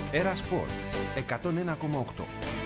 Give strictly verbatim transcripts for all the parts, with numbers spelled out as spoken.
Έρα Σπορ εκατόν ένα κόμμα οκτώ.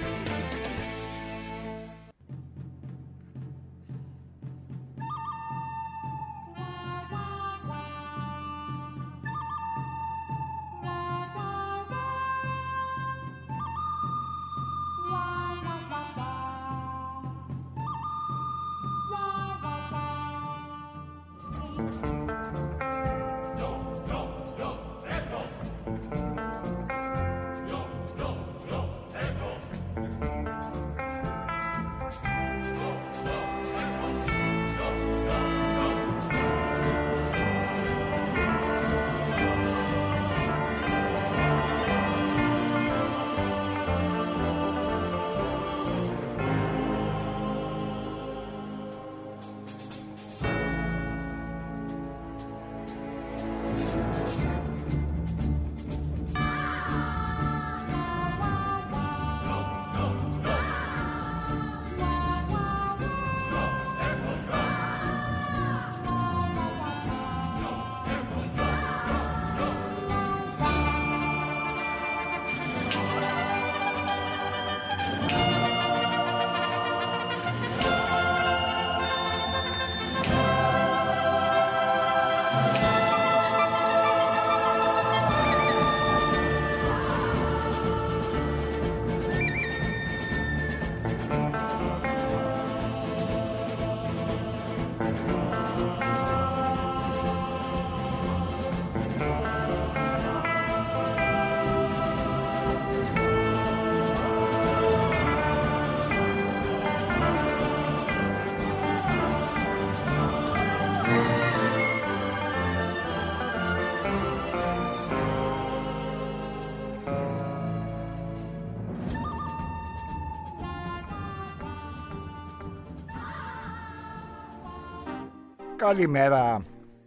Καλημέρα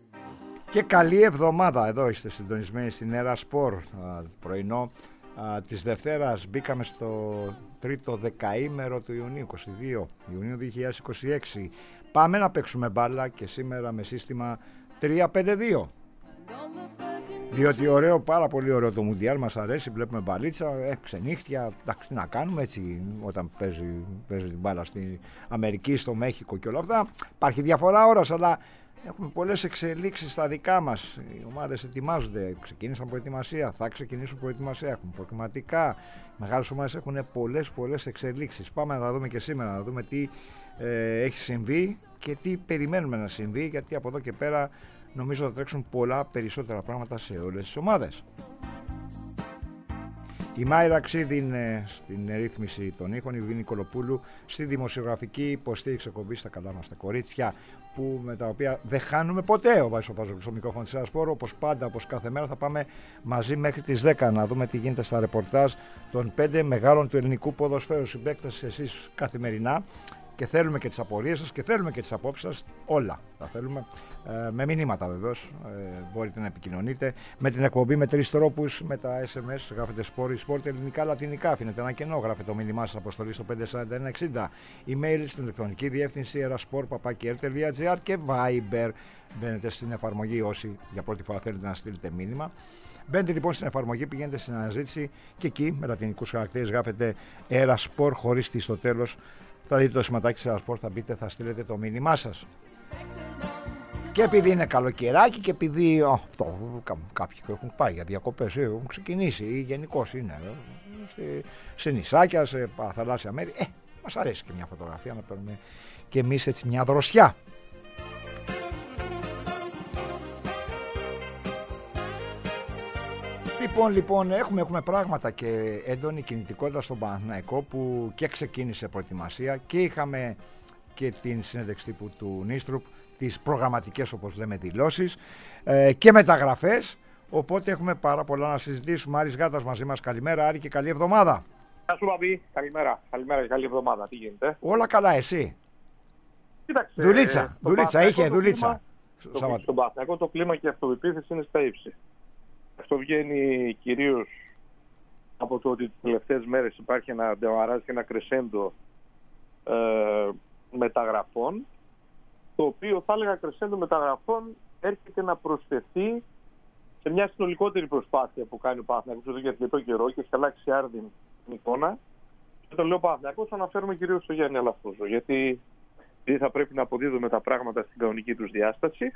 και καλή εβδομάδα. Εδώ είστε συντονισμένοι στην Έρα Σπορ πρωινό α, της Δευτέρας. Μπήκαμε στο τρίτο δεκαήμερο του Ιουνίου, είκοσι δύο Ιουνίου δύο χιλιάδες είκοσι έξι. Πάμε να παίξουμε μπάλα και σήμερα με σύστημα τρία πέντε δύο. Διότι ωραίο, πάρα πολύ ωραίο το Μουντιάλ, μας αρέσει, βλέπουμε μπαλίτσα, ε, ξενύχτια, εντάξει, τι να κάνουμε έτσι όταν παίζει, παίζει την μπάλα στην Αμερική, στο Μέχικο και όλα αυτά. Υπάρχει διαφορά ώρας, αλλά έχουμε πολλές εξελίξεις στα δικά μας. Οι ομάδες ετοιμάζονται, ξεκίνησαν προετοιμασία, θα ξεκινήσουν προετοιμασία, έχουν προκριματικά. Οι μεγάλες ομάδες έχουν πολλές πολλές εξελίξεις. Πάμε να δούμε και σήμερα, να δούμε τι ε, έχει συμβεί και τι περιμένουμε να συμβεί, γιατί από εδώ και πέρα νομίζω θα τρέξουν πολλά περισσότερα πράγματα σε όλες τις ομάδες. Η Μάιρα Ξίδη είναι στην ρύθμιση των ήχων, η Βίνη Νικολοπούλου στη δημοσιογραφική υποστήριξη εκπομπή στα καλά μας τα κορίτσια, που, με τα οποία δεν χάνουμε ποτέ. Ο Βάης Παπάζογλου στο μικρόφωνο της Έρα Σπορ, όπως πάντα, όπως κάθε μέρα θα πάμε μαζί μέχρι τις δέκα να δούμε τι γίνεται στα ρεπορτάζ των πέντε μεγάλων του ελληνικού ποδοσφαίρου. Συμπαίκτες εσείς καθημερινά. Και θέλουμε και τις απορίες σας και θέλουμε και τις απόψεις σας, όλα τα θέλουμε, ε, με μηνύματα βεβαίως, ε, μπορείτε να επικοινωνείτε με την εκπομπή με τρεις τρόπους, με τα ες εμ ες, γράφετε σπορ, σπορ, ελληνικά, λατινικά, αφήνετε ένα κενό, γράφετε το μήνυμά σας αποστολή στο πέντε σαράντα ένα εξήντα, email στην ηλεκτρονική διεύθυνση eraspor παπάκι ελ τελεία τζι άρ και Viber. Μπαίνετε στην εφαρμογή όσοι για πρώτη φορά θέλετε να στείλετε μήνυμα. Μπαίνετε λοιπόν στην εφαρμογή, πηγαίνετε στην αναζήτηση και εκεί με λατινικούς χαρακτήρες γράφετε Eraspor χωρίς τι στο τέλος. Θα δείτε το σηματάκι της Έρα Σπορ, θα μπείτε, θα στείλετε το μήνυμά σας. Και επειδή είναι καλοκαιράκι και επειδή oh, αυτό, κάποιοι έχουν πάει για διακοπές, έχουν ξεκινήσει ή γενικώς είναι σε, σε νησάκια, σε θαλάσσια μέρη, ε, μας αρέσει και μια φωτογραφία να παίρνουμε και εμείς έτσι μια δροσιά. Λοιπόν, λοιπόν έχουμε, έχουμε πράγματα και έντονη κινητικότητα στον Παναθηναϊκό που και ξεκίνησε προετοιμασία και είχαμε και την συνέντευξη τύπου του Νίστρουπ, τις προγραμματικές όπως λέμε δηλώσεις ε, και μεταγραφές, οπότε έχουμε πάρα πολλά να συζητήσουμε. Άρης Γάτας μαζί μας, καλημέρα Άρη και καλή εβδομάδα. Γεια σου Παπί, καλημέρα, καλημέρα και καλή εβδομάδα, τι γίνεται? Όλα καλά, εσύ? Κοίταξε, δουλίτσα, ε, δουλίτσα, είχε δουλίτσα. Στον Παναθηναϊκό το κλίμα και η αυτοπεποίθηση είναι στα ύψη. Αυτό βγαίνει κυρίως από το ότι τις τελευταίες μέρες υπάρχει ένα ντεμαράζ και ένα κρεσέντο ε, μεταγραφών, το οποίο θα έλεγα κρεσέντο μεταγραφών έρχεται να προσθεθεί σε μια συνολικότερη προσπάθεια που κάνει ο Παναθηναϊκός εδώ για αρκετό καιρό και έχει αλλάξει άρδιν την εικόνα. Και το λέω Παναθηναϊκός, αναφέρομαι κυρίως στο Γιάννη Αλαφούζο. Γιατί θα πρέπει να αποδίδουμε τα πράγματα στην κανονική τους διάσταση.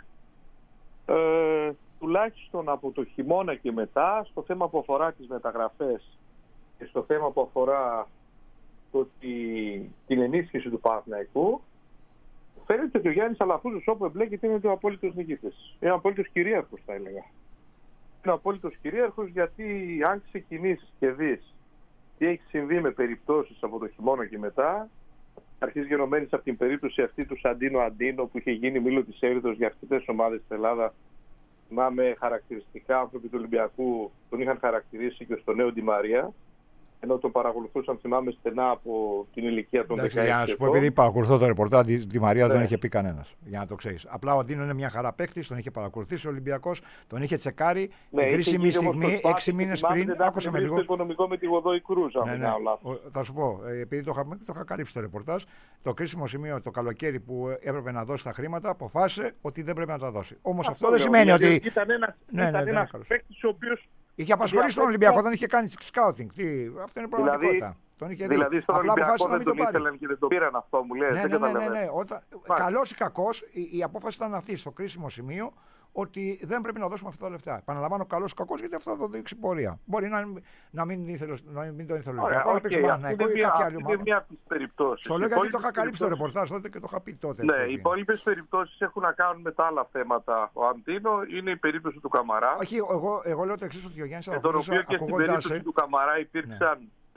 Ε, τουλάχιστον από το χειμώνα και μετά, στο θέμα που αφορά τις μεταγραφές και στο θέμα που αφορά το, τη, την ενίσχυση του Παναθηναϊκού, φαίνεται ότι ο Γιάννης Αλαφούζος όπου εμπλέκεται είναι ο απόλυτος νικητής. Είναι ο απόλυτος κυρίαρχος, θα έλεγα. Είναι ο απόλυτος κυρίαρχος γιατί αν ξεκινήσεις και δεις τι έχει συμβεί με περιπτώσεις από το χειμώνα και μετά, αρχής γενομένης από την περίπτωση αυτή του Σαντίνο Αντίνο που είχε γίνει μήλο της έρηδος για αρκετές ομάδες στην Ελλάδα. Θυμάμαι χαρακτηριστικά άνθρωποι του Ολυμπιακού τον είχαν χαρακτηρίσει και στο νέο Ντι Μαρία, ενώ τον παρακολουθούσαν, θυμάμαι, στενά από την ηλικία των δεκαέξι. Για να σου πω, επειδή παρακολουθώ το ρεπορτάζ, Ντι Μαρία ναι. δεν είχε πει κανένας. Για να το ξέρεις. Απλά ο Αντίνο είναι μια χαρά παίκτης, τον είχε παρακολουθήσει ο Ολυμπιακός, τον είχε τσεκάρει. Ναι, την κρίσιμη στιγμή, έξι μήνες πριν. Άκουσε με λίγο. Το οικονομικό με τη Γοδόη Κρούζα. Ναι, ναι. Θα σου πω, επειδή το είχα, το είχα καλύψει το ρεπορτάζ, το κρίσιμο σημείο το καλοκαίρι που έπρεπε να δώσει τα χρήματα, αποφάσισε ότι δεν πρέπει να τα δώσει. Όμως αυτό, αυτό δεν σημαίνει ότι. Ήταν ένας παίκτης ο οποίος. Είχε απασχολήσει τον Ολυμπιακό, δεν είχε κάνει σκάουτινγκ. Αυτό είναι πραγματικότητα. Δηλαδή, τον είχε δηλαδή δει. στον Απλά Ολυμπιακό δεν δεν τον ήθελαν και δεν τον πήραν, αυτό μου λες. Ναι, δεν ναι, ναι, ναι, καταλαβαίνω. ναι. Όταν... Καλός ή κακός, η, η απόφαση ήταν αυτή στο κρίσιμο σημείο ότι δεν πρέπει να δώσουμε αυτά τα λεφτά. Επαναλαμβάνω, καλός ή κακός, γιατί αυτό θα το δείξει πορεία. Μπορεί να, να μην, ήθελε, να μην το ήθελε ο Ολυμπιακό, να παίξει Παναθηναϊκό ή κάποια άλλη ομάδα. Είναι μία από τις περιπτώσεις. Στο λέω γιατί το είχα καλύψει το ρεπορτάζ τότε και το είχα πει τότε. Ναι, οι υπόλοιπες περιπτώσεις έχουν να κάνουν με τα άλλα θέματα. Ο Αντίνο είναι η περίπτωση του Καμαρά. Όχι, εγώ, εγώ λέω το εξής, ότι ο Γιάννης Αλαφούζος. Τον οποίο και στην περίπτωση του Καμαρά υπήρξαν.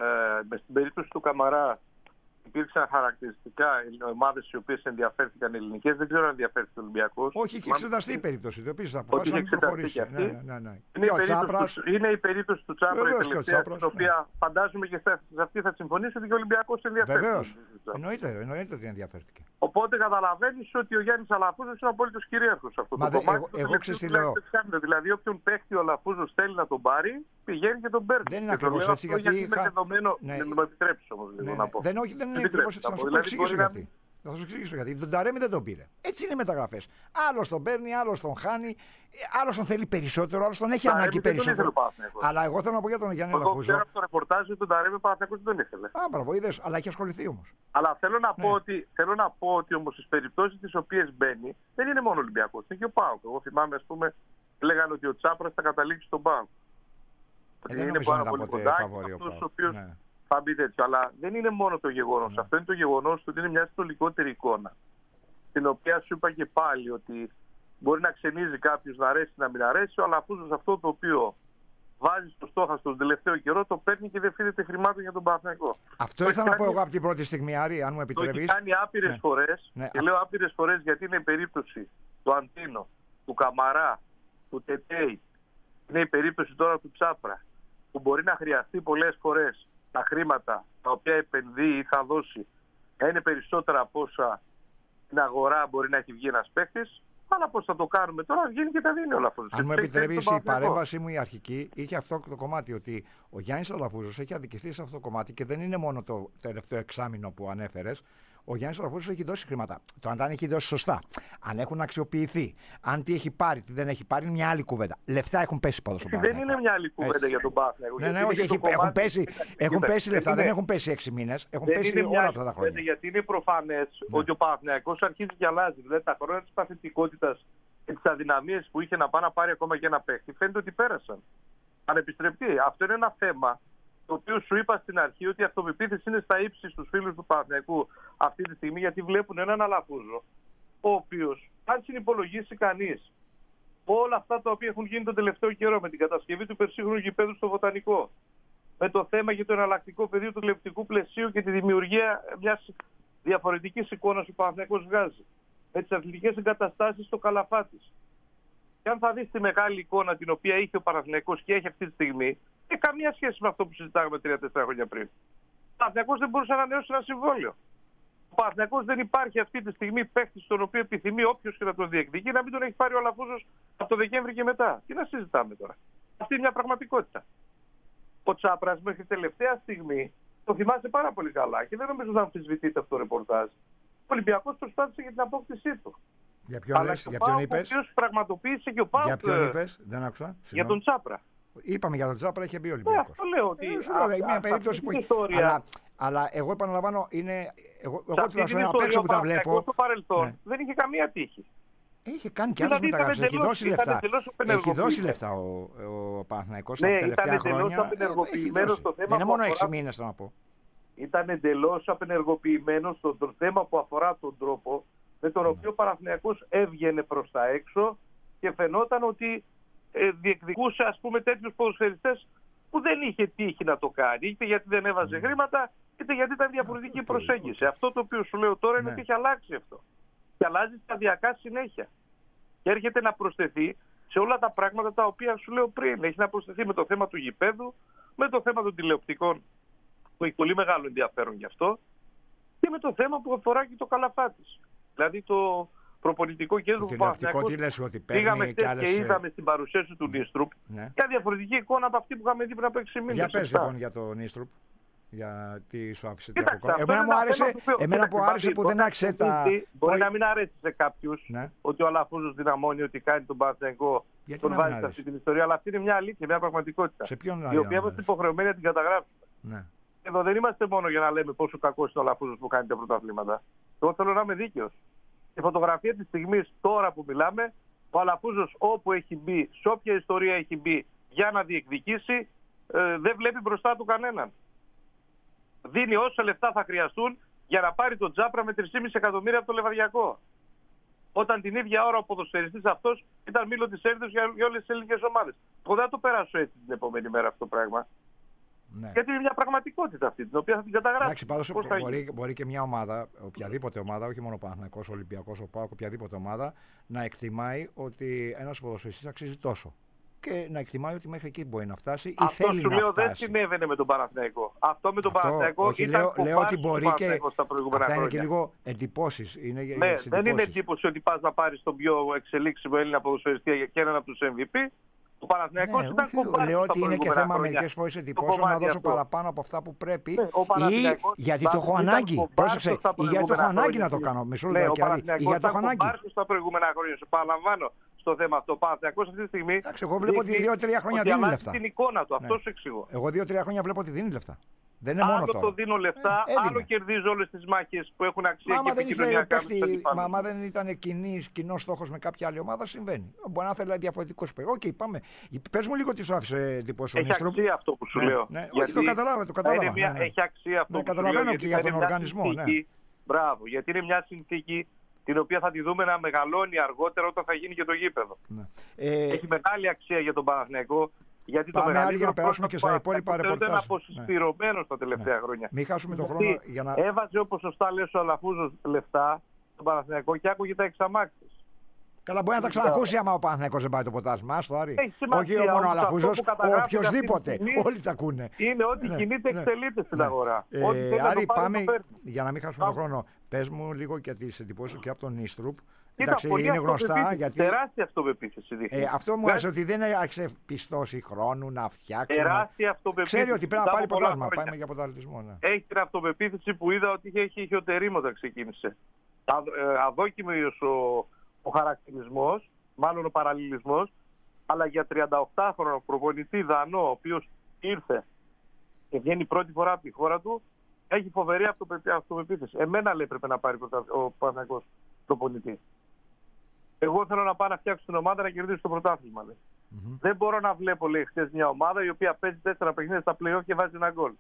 Με στην περίπτωση του Καμαρά υπήρξαν χαρακτηριστικά ομάδες οι οποίες ενδιαφέρθηκαν ελληνικές. Δεν ξέρω αν ενδιαφέρθηκε ο Ολυμπιακός. Όχι, είχε εξεταστεί η περίπτωση. Το οποίο αποφάσισε να προχωρήσει. Ναι, ναι, ναι, ναι. Είναι, η Τσάπρας... του, είναι η περίπτωση του Τσάπρα η τελευταία, στην οποία ναι. φαντάζομαι και σε αυτή θα συμφωνήσει ότι και ο Ολυμπιακός ενδιαφέρθηκε. Βεβαίως. Εννοείται, εννοείται ότι ενδιαφέρθηκε. Οπότε καταλαβαίνεις ότι ο Γιάννης Αλαφούζος είναι απόλυτος κυρίαρχος σε αυτό το κομμάτι. Εγώ ξέρω τι λέω. Δηλαδή, όποιον παίχτη ο Αλαφούζος θέλει να τον πάρει, πηγαίνει και τον παίρνει. Δεν είναι ακριβώς έτσι, γιατί είναι δεδομένο. Δεν μου επιτρέψει όμως να πω. Δεν είναι ακριβώς έτσι, να σου το εξηγήσω γιατί. Θα σου εξηγήσω γιατί. Τον Ταρέμι δεν τον πήρε. Έτσι είναι οι μεταγραφές. Άλλος τον παίρνει, άλλος τον χάνει, άλλος τον θέλει περισσότερο, άλλος τον έχει ανάγκη περισσότερο. Αλλά εγώ θέλω να πω για τον Γιάννη Αλαφούζο. Εγώ ξέρω από το ρεπορτάζ ότι τον Ταρέμι Παναθηναϊκός δεν τον ήθελε. Α, μπράβο, είδες, αλλά έχει ασχοληθεί όμως. Αλλά θέλω να, ναι. πω ότι, θέλω να πω ότι όμως στις περιπτώσεις τις οποίες μπαίνει δεν είναι μόνο ο Ολυμπιακός, είναι και ο ΠΑΟΚ. Εγώ θυμάμαι, ας πούμε, λέγανε ότι ο Τσάπρας θα καταλήξει στον ΠΑΟΚ. Ε, είναι πάρα πολύ κοντά, αυτός ο οποίος θα μπει τέτοιο. Αλλά δεν είναι μόνο το γεγονός. Ναι. Αυτό είναι το γεγονός ότι είναι μια συνολικότερη εικόνα. Την οποία σου είπα και πάλι ότι μπορεί να ξενίζει κάποιος να αρέσει να μην αρέσει. Ο Αλαφούζος αυτό το οποίο βάζει στο στόχο στον τελευταίο καιρό το παίρνει και δεν φύγεται χρημάτων για τον Παναθηναϊκό. Αυτό ήθελα να πω εγώ από την πρώτη στιγμή, Άρη, αν μου επιτρέπεις. Το έχει κάνει άπειρες ναι. φορές. Ναι. Και λέω άπειρες φορές γιατί είναι η περίπτωση του Αντίνο, του Καμαρά, του Τετέι. Είναι η περίπτωση τώρα του Τσάπρα, που μπορεί να χρειαστεί πολλές φορές τα χρήματα τα οποία επενδύει ή θα δώσει να είναι περισσότερα από όσα στην αγορά μπορεί να έχει βγει ένας παίκτης. Αλλά πώς θα το κάνουμε τώρα, βγαίνει και τα δίνει όλα αυτά. Αν μου επιτρέπεις, η παρέμβαση μου η αρχική είχε αυτό το κομμάτι, ότι ο Γιάννης Αλαφούζος έχει αδικηθεί σε αυτό το κομμάτι και δεν είναι μόνο το τελευταίο εξάμηνο που ανέφερες. Ο Γιάννης Αλαφούζος έχει δώσει χρήματα. Το αν τα έχει δώσει σωστά, αν έχουν αξιοποιηθεί, αν τι έχει πάρει, τι δεν έχει πάρει, είναι μια άλλη κουβέντα. Λεφτά έχουν πέσει πάνω στον Παναθηναϊκό. Δεν είναι μια άλλη κουβέντα έτσι για τον Παναθηναϊκό. Ναι, ναι, όχι, έχει, έχουν πέσει, έχουν πέσει λεφτά, δεν, είναι, δεν έχουν πέσει έξι μήνες, έχουν δεν πέσει όλα αυτά τα χρόνια. Γιατί είναι προφανές ναι. ότι ο Παναθηναϊκός αρχίζει και αλλάζει. Δηλαδή τα χρόνια της παθητικότητας και τις αδυναμίες που είχε να πάει να πάρει ακόμα και ένα παίχτη, φαίνεται ότι πέρασαν. Ανεπιστρεπτεί. Αυτό είναι ένα θέμα. Το οποίο σου είπα στην αρχή ότι η αυτοπεποίθηση είναι στα ύψη στους φίλους του Παναθηναϊκού αυτή τη στιγμή, γιατί βλέπουν έναν Αλαφούζο, ο οποίος, αν συνυπολογίσει κανείς όλα αυτά τα οποία έχουν γίνει τον τελευταίο καιρό με την κατασκευή του περσίχρονου γηπέδου στο Βοτανικό, με το θέμα για το εναλλακτικό πεδίο του τηλεοπτικού πλαισίου και τη δημιουργία μιας διαφορετικής εικόνας που ο Παναθηναϊκός βγάζει, με τις αθλητικές εγκαταστάσεις στο Καλαφάτης. Και αν θα δεις τη μεγάλη εικόνα την οποία είχε ο Παναθηναϊκός και έχει αυτή τη στιγμή, έχει καμία σχέση με αυτό που συζητάγαμε τρία τέσσερα χρόνια πριν. Ο Παναθηναϊκός δεν μπορούσε να ανανεώσει ένα συμβόλαιο. Ο Παναθηναϊκός δεν υπάρχει αυτή τη στιγμή παίχτης τον οποίο επιθυμεί όποιος και να τον διεκδικεί να μην τον έχει πάρει ο Αλαφούζος από το Δεκέμβρη και μετά. Τι να συζητάμε τώρα. Αυτή είναι μια πραγματικότητα. Ο Τσάπρας μέχρι τελευταία στιγμή το θυμάσαι πάρα πολύ καλά και δεν νομίζω να αμφισβητείτε αυτό το ρεπορτάζ. Ο Ολυμπιακός προσπάθησε για την απόκτησή του. Για ποιον λες, για ποιον είπες? Ο οποίος πραγματοποίησε και ο ΠΑΟΚ. Για ποιον είπες, δεν άκουσα. Για τον Τσάπρα. Είπαμε για τον Τσάπρα, είχε μπει ο Ολυμπιακός. Ναι, αυτό λέω ότι. Ε, σου λέω, α, μια α, περίπτωση που έχει. Αλλά, αλλά εγώ επαναλαμβάνω, είναι. Εγώ, εγώ τουλάχιστον απ' έξω που τα βλέπω. Στο παρελθόν ναι. δεν είχε καμία τύχη. Είχε κάνει και άλλες μεταγραφές. Έχει δώσει λεφτά. Έχει δώσει λεφτά ο, ο Παναθηναϊκός τα τελευταία χρόνια. Απενεργοποιημένο στο θέμα. Δεν είναι μόνο έξι μήνες να πω. Ήταν εντελώς απενεργοποιημένο στο θέμα που αφορά τον τρόπο με τον οποίο ο Παναθηναϊκός έβγαινε προς τα έξω και φαινόταν ότι ε, διεκδικούσε ας πούμε τέτοιους ποδοσφαιριστές που δεν είχε τύχη να το κάνει, είτε γιατί δεν έβαζε χρήματα, είτε γιατί ήταν διαφορετική η προσέγγιση. Αυτό το οποίο σου λέω τώρα είναι ότι έχει αλλάξει αυτό. Και αλλάζει σταδιακά συνέχεια. Και έρχεται να προσθεθεί σε όλα τα πράγματα τα οποία σου λέω πριν. Έχει να προσθεθεί με το θέμα του γηπέδου, με το θέμα των τηλεοπτικών, που έχει πολύ μεγάλο ενδιαφέρον γι' αυτό, και με το θέμα που αφορά και το Καλαφάτης. Δηλαδή το προπονητικό κέντρο που Παναθηναϊκός. Πήγαμε χτες και, άλλες... και είδαμε στην παρουσίαση του Νίστρουπ ναι. μια διαφορετική εικόνα από αυτή που είχαμε δει πριν από έξι μήνες. Για πες λοιπόν για το Νίστρουπ. Για τι σου άφησε την αποκόρυφωση. Εμένα μου άρεσε, εμένα που άρεσε που δεν άξε τα. Μπορεί να μην αρέσει σε κάποιους ναι. ότι ο Αλαφούζος δυναμώνει, ότι κάνει τον Παναθηναϊκό, τον βάζει σε αυτή την ιστορία. Αλλά αυτή είναι μια αλήθεια, μια πραγματικότητα. Σε ποιον η οποία είμαστε υποχρεωμένοι να την καταγράψουμε. Ναι. Εδώ δεν είμαστε μόνο για να λέμε πόσο κακός είναι ο Αλαφούζος που κάνει τα πρωταθλήματα. Εγώ θέλω να είμαι δίκαιος. Η φωτογραφία της στιγμής, τώρα που μιλάμε, ο Αλαφούζος όπου έχει μπει, σε όποια ιστορία έχει μπει για να διεκδικήσει, ε, δεν βλέπει μπροστά του κανέναν. Δίνει όσα λεφτά θα χρειαστούν για να πάρει τον Τσάπρα με τρία κόμμα πέντε εκατομμύρια από το Λεβαδιακό. Όταν την ίδια ώρα ο ποδοσφαιριστής αυτός ήταν μήλο της έρηδος για, για όλες τις ελληνικές ομάδες. Εγώ δεν θα το περάσω έτσι την επόμενη μέρα αυτό το πράγμα. Ναι. Γιατί είναι μια πραγματικότητα αυτή, την οποία θα την καταγράψω. Εντάξει, πάντως μπορεί, μπορεί και μια ομάδα, οποιαδήποτε ομάδα, όχι μόνο ο Παναθηναϊκός, ο Ολυμπιακός, ο ΠΑΟΚ, οποιαδήποτε ομάδα, να εκτιμάει ότι ένας ποδοσφαιριστής αξίζει τόσο. Και να εκτιμάει ότι μέχρι εκεί μπορεί να φτάσει ή αυτό θέλει να φτάσει. Αυτό σου λέω δεν συνέβαινε με τον Παναθηναϊκό. Αυτό με τον αυτό, Παναθηναϊκό όχι, ήταν λέω, λέω ότι μπορεί και στα προηγούμενα αυτά χρόνια. είναι και λίγο εντυπώσεις. Είναι ναι, εντυπώσεις. δεν είναι εντύπωση ότι πας να πάρεις τον πιο εξελίξιμο Έλληνα ποδοσφαιριστή και έναν από τους εμ βι πι. Ο Παναθηναϊκός ναι, ήταν κομπάρσος. Λέω ότι είναι και θέμα μερικές φορές εντυπώσεων να δώσω αυτό. παραπάνω από αυτά που πρέπει ναι, ή γιατί το έχω ανάγκη. Πρόσεξε, ή γιατί το έχω ανάγκη να το κάνω. Μισό λεπτό. Ή γιατί το έχω ανάγκη. Στα προηγούμενα χρόνια, σου παραλαμβάνω στο θέμα αυτό. Ο Παναθηναϊκός αυτή τη στιγμή. Εντάξει, εγώ βλέπω ότι δύο τρία χρόνια δίνει λεφτά. Την εικόνα του, αυτό σου εξηγώ. Εγώ δύο τρία χρόνια βλέπω ότι δίνει λεφτά. Δεν είναι μόνο άλλο τώρα. το δίνω λεφτά, ε, άλλο κερδίζω όλες τις μάχες που έχουν αξία και επικοινωνιακά. Μα άμα δεν ήταν κοινός στόχος με κάποια άλλη ομάδα, συμβαίνει. Μπορεί να θέλει διαφορετικό σπέγο. Οκ, πάμε. Πες μου λίγο τι σου άφησε εντυπώσεις ο Νίστρουπ. Έχει αξία αυτό που σου ναι, λέω. Ναι, όχι, το καταλάβα. Το κατάλαβα. Μια, ναι, ναι. Έχει αξία αυτό ναι, που καταλαβαίνω σου λέω. Και για τον οργανισμό. Ναι. Μπράβο, γιατί είναι μια συνθήκη την οποία θα τη δούμε να μεγαλώνει αργότερα όταν θα γίνει και το γήπεδο. Ναι. Ε, Έχει μεγάλη αξία για τον Παναθηναϊκό. Γιατί πάμε το μεγαλύτερο για να περάσουμε και στα υπόλοιπα ρεπορτάζ. Ήταν αποσυσπηρωμένο ναι. τα τελευταία ναι. χρόνια. Μην χάσουμε τον χρόνο για να. Έβαζε όπως σωστά λέει ο Αλαφούζος λεφτά στον Παναθηναϊκό και άκουγε τα εξαμάξεις. Καλά, μπορεί να τα ξανακούσει άμα ο Παναθηναϊκός δεν πάει το ποτάσμα. Άστο, Άρη. Όχι μόνο ο Αλαφούζος, ο οποιοδήποτε. Όλοι τα ακούνε. Είναι ότι κινείται, εξελίσσεται στην αγορά. Άρη, πάμε για να μην χάσουμε τον χρόνο. Πες μου λίγο και τις εντυπώσεις και από τον Νίστρουπ. Εντάξει, είναι γνωστά γιατί. Τεράστια αυτοπεποίθηση δείχνει. Ε, αυτό μου άρεσε ότι δεν άρχισε πιστώσει χρόνου να φτιάξει. Τεράστια αυτοπεποίθηση. Ξέρει ότι πρέπει να πάρει πρωτάθλημα. Πάμε για πρωταθλητισμό. Ναι. Έχει την αυτοπεποίθηση που είδα ότι είχε, είχε ο Τερίμ όταν ξεκίνησε. Αδόκιμος ο, ο χαρακτηρισμός, μάλλον ο παραλληλισμός, αλλά για τριανταοκτάχρονο προπονητή Δανό, ο οποίος ήρθε και βγαίνει πρώτη φορά από τη χώρα του, έχει φοβερή αυτοπεποίθηση. Εμένα λέει πρέπει να πάρει ο Παναθηναϊκός προπονητή. Εγώ θέλω να πάω να φτιάξω την ομάδα να κερδίσω το πρωτάθλημα. Mm-hmm. Δεν μπορώ να βλέπω, λέει, χθες μια ομάδα η οποία παίζει τέσσερα παιχνίδια στα play-off και βάζει ένα γκολ.